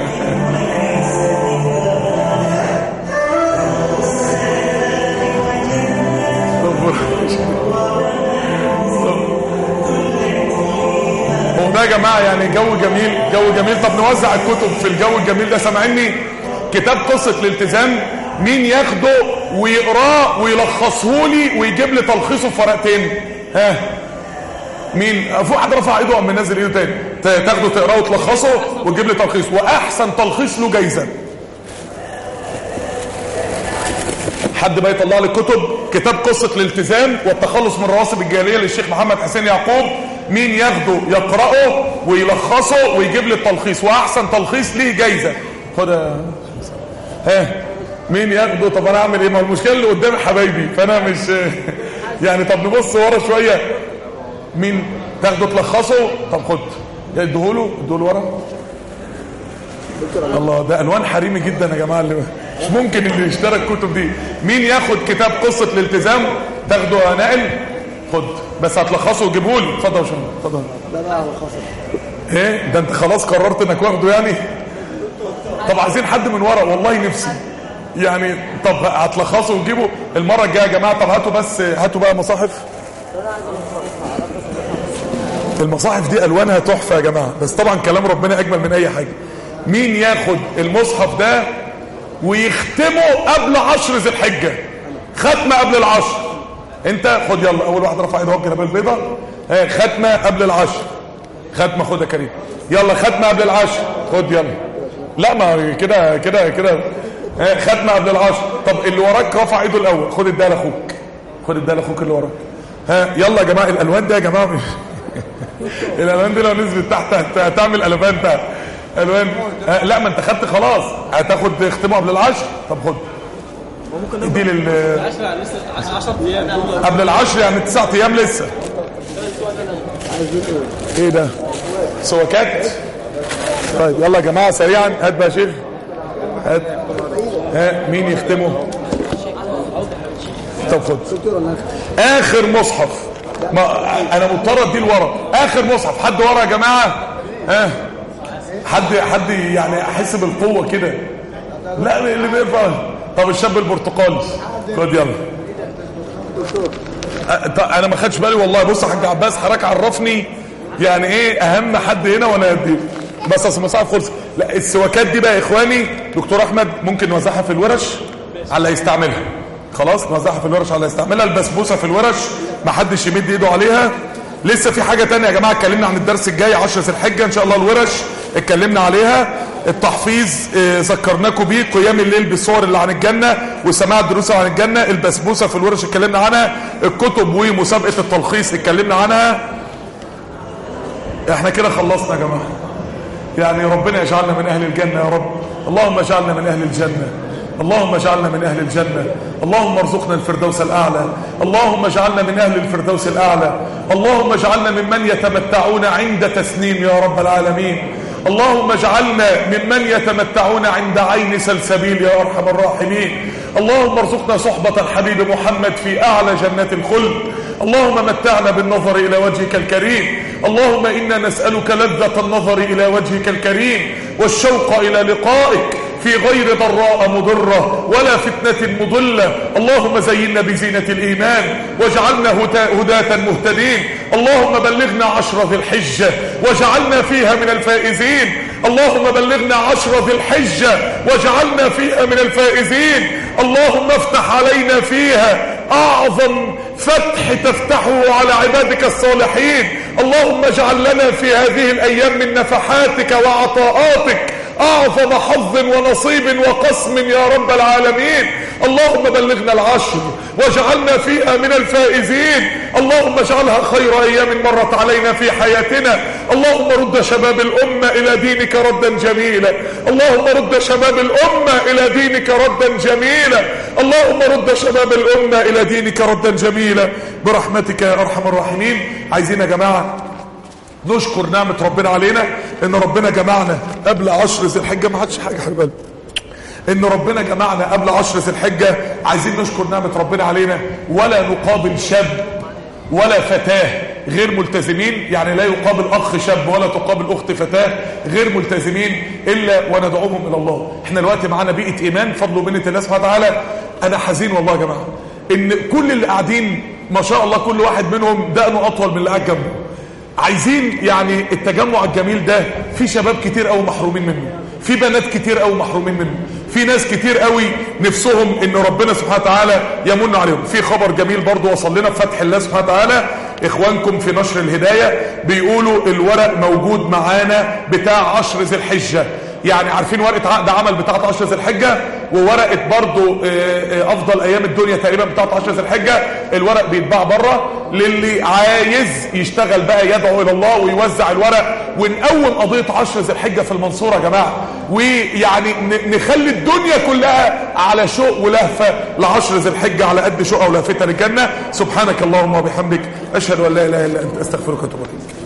ده يا جماعه يعني جو جميل، جو جميل. طب نوزع الكتب في الجو الجميل ده. سامعيني؟ كتاب قصه الالتزام مين ياخده ويقراه ويلخصه لي ويجيب لي تلخيصه في ورقتين؟ ها مين؟ في حد رفع ايده وقام منزل ايده تاني؟ تاخده تقراه وتلخصه وتجيب لي تلخيص، واحسن تلخيص له جايزه. حد بقى يطلع لي الكتب. كتاب قصه الالتزام والتخلص من رواسب الجاهليه للشيخ محمد حسين يعقوب، مين ياخده يقرأه ويلخصه ويجيب لي التلخيص، واحسن تلخيص ليه جايزة. خدها. ها مين ياخده؟ طب انا اعمل ايه؟ ما المشكله اللي قدامي حبايبي فانا مش يعني. طب نبص ورا شويه. مين تاخده تلخصه؟ طب خد اديهوله ورا. الله ده الوان حريمي جدا يا جماعه، اللي مش ممكن اللي يشتري الكتب دي. مين ياخد كتاب قصه الالتزام؟ تاخده يا نائل. خد بس هتلخصه وجيبه لي. اتفضل يا شباب اتفضل. لا بقى هلخصه. ايه ده انت خلاص قررت انك واخده يعني؟ طب عايزين حد من ورا والله نفسي يعني. طب هتلخصه وتجيبه المره الجايه يا جماعه. طب هاتوا بس هاتوا بقى مصاحف. المصاحف دي الوانها تحفه يا جماعه، بس طبعا كلام ربنا اجمل من اي حاجه. مين ياخد المصحف ده ويختمه قبل 10 ذي الحجه؟ ختمه قبل العشر. انت خد يلا اول واحد رفع ايده وجه بالبيضه. ختمه قبل العشر. ختمه خد يا كريم يلا. ختمه قبل العشر خد يلا. لا ما كده كده كده. ختمه قبل العشر. طب اللي وراك رفع ايده الاول. خد اديها لاخوك. خد اديها لاخوك اللي وراك. يلا يا جماعه. الالوان ده يا جماعه الالوان دي لو نزلت تحت هتعمل الوان تحت الوان. لا ما انت خدت خلاص. هتاخد ختمه قبل العشر. طب خد ادي لل 10 ايام قبل العشر يعني 9 ايام لسه. ايه ده؟ سواكات. طيب يلا يا جماعه سريعا. هات بقى يا شيخ هات. مين يختمه؟ طب خد اخر مصحف. ما انا مضطر اديه لورا. اخر مصحف. حد ورا يا جماعه؟ حد يعني احس بالقوه كده. لا اللي بيفهم. طب الشاب البرتقالي خد يلا. انا ما خدش بالي والله. بص يا حاج عباس حضرتك عرفني يعني ايه اهم حد هنا وانا اديه. بس اصل المصاحف خلص. لا السواكات دي بقى يا اخواني دكتور احمد ممكن نوزعها في الورش على اللي يستعملها. خلاص نوزعها في الورش على اللي يستعملها. البسبوسه في الورش ما حدش يمد ايده عليها. لسه في حاجه تانية يا جماعه اتكلمنا عن الدرس الجاي 10 ذي الحجه ان شاء الله. الورش اتكلمنا عليها. التحفيظ ذكرناكم بيه. قيام الليل بالصور اللي عن الجنه وسماع الدروس عن الجنه. البسبوسه في الورش اتكلمنا عنها. الكتب ومسابقه التلخيص اتكلمنا عنها. احنا كده خلصنا يا جماعه. يعني ربنا يجعلنا من اهل الجنه يا رب. اللهم اجعلنا من اهل الجنه. اللهم اجعلنا من اهل الجنه. اللهم ارزقنا الفردوس الاعلى. اللهم اجعلنا من اهل الفردوس الاعلى. اللهم اجعلنا ممن يتمتعون عند تسنيم يا رب العالمين. اللهم اجعلنا ممن يتمتعون عند عين سلسبيل يا ارحم الراحمين. اللهم ارزقنا صحبة الحبيب محمد في اعلى جنات الخلد. اللهم متعنا بالنظر الى وجهك الكريم. اللهم انا نسألك لذة النظر الى وجهك الكريم والشوق إلى لقائك في غير ضراء مضرة ولا فتنة مضلة. اللهم زينا بزينة الإيمان واجعلنا هداة مهتدين. اللهم بلغنا 10 ذي الحجة واجعلنا فيها من الفائزين. اللهم بلغنا 10 ذي الحجة واجعلنا فيها من الفائزين. اللهم افتح علينا فيها أعظم فتح تفتحه على عبادك الصالحين. اللهم اجعل لنا في هذه الأيام من نفحاتك وعطاءاتك أعظم حظ ونصيب وقسم يا رب العالمين. اللهم بلغنا 10 واجعلنا فيها من الفائزين. اللهم اجعلها خير أيام مرت علينا في حياتنا. اللهم رد شباب الأمة إلى دينك ردا جميلا. اللهم رد شباب الأمة إلى دينك ردا جميلا. اللهم رد شباب الأمة إلى دينك ردا جميلا برحمتك يا أرحم الراحمين. عايزين يا جماعة نشكر نعمة ربنا علينا ان ربنا جمعنا قبل 10 ذي الحجة. ما حدش حاجة حبيبي ان ربنا جمعنا قبل 10 ذي الحجة. عايزين نشكر نعمة ربنا علينا. ولا نقابل شاب ولا فتاة غير ملتزمين، يعني لا يقابل اخ شاب ولا تقابل اخت فتاة غير ملتزمين الا وندعوهم الى الله. احنا دلوقتي معانا بيئة ايمان فضل ومنة الله سبحانه وتعالى. انا حزين والله يا جماعة ان كل اللي قاعدين ما شاء الله كل واحد منهم دقنه اطول من اللي قاعد جنبه. عايزين يعني التجمع الجميل ده في شباب كتير قوي محرومين منه، في بنات كتير قوي محرومين منه، في ناس كتير قوي نفسهم ان ربنا سبحانه وتعالى يمن عليهم. في خبر جميل برضو وصل لنا بفتح الله سبحانه وتعالى. اخوانكم في نشر الهداية بيقولوا الورق موجود معانا بتاع 10 ذي الحجة. يعني عارفين ورقة عقد عمل بتاعت 10 ذي الحجة وورقة برضو افضل ايام الدنيا تقريبا بتاعت 10 ذي الحجة. الورق بيتباع بره للي عايز يشتغل بقى يدعو الى الله ويوزع الورق ونقوم قضية 10 ذي الحجة في المنصورة يا جماعة. ويعني نخلي الدنيا كلها على شوق ولهفة ل10 ذي الحجة على قد شوقها ولهفتها للجنة. سبحانك اللهم وبحمدك اشهد ان لا اله الا انت استغفرك واتوب اليك.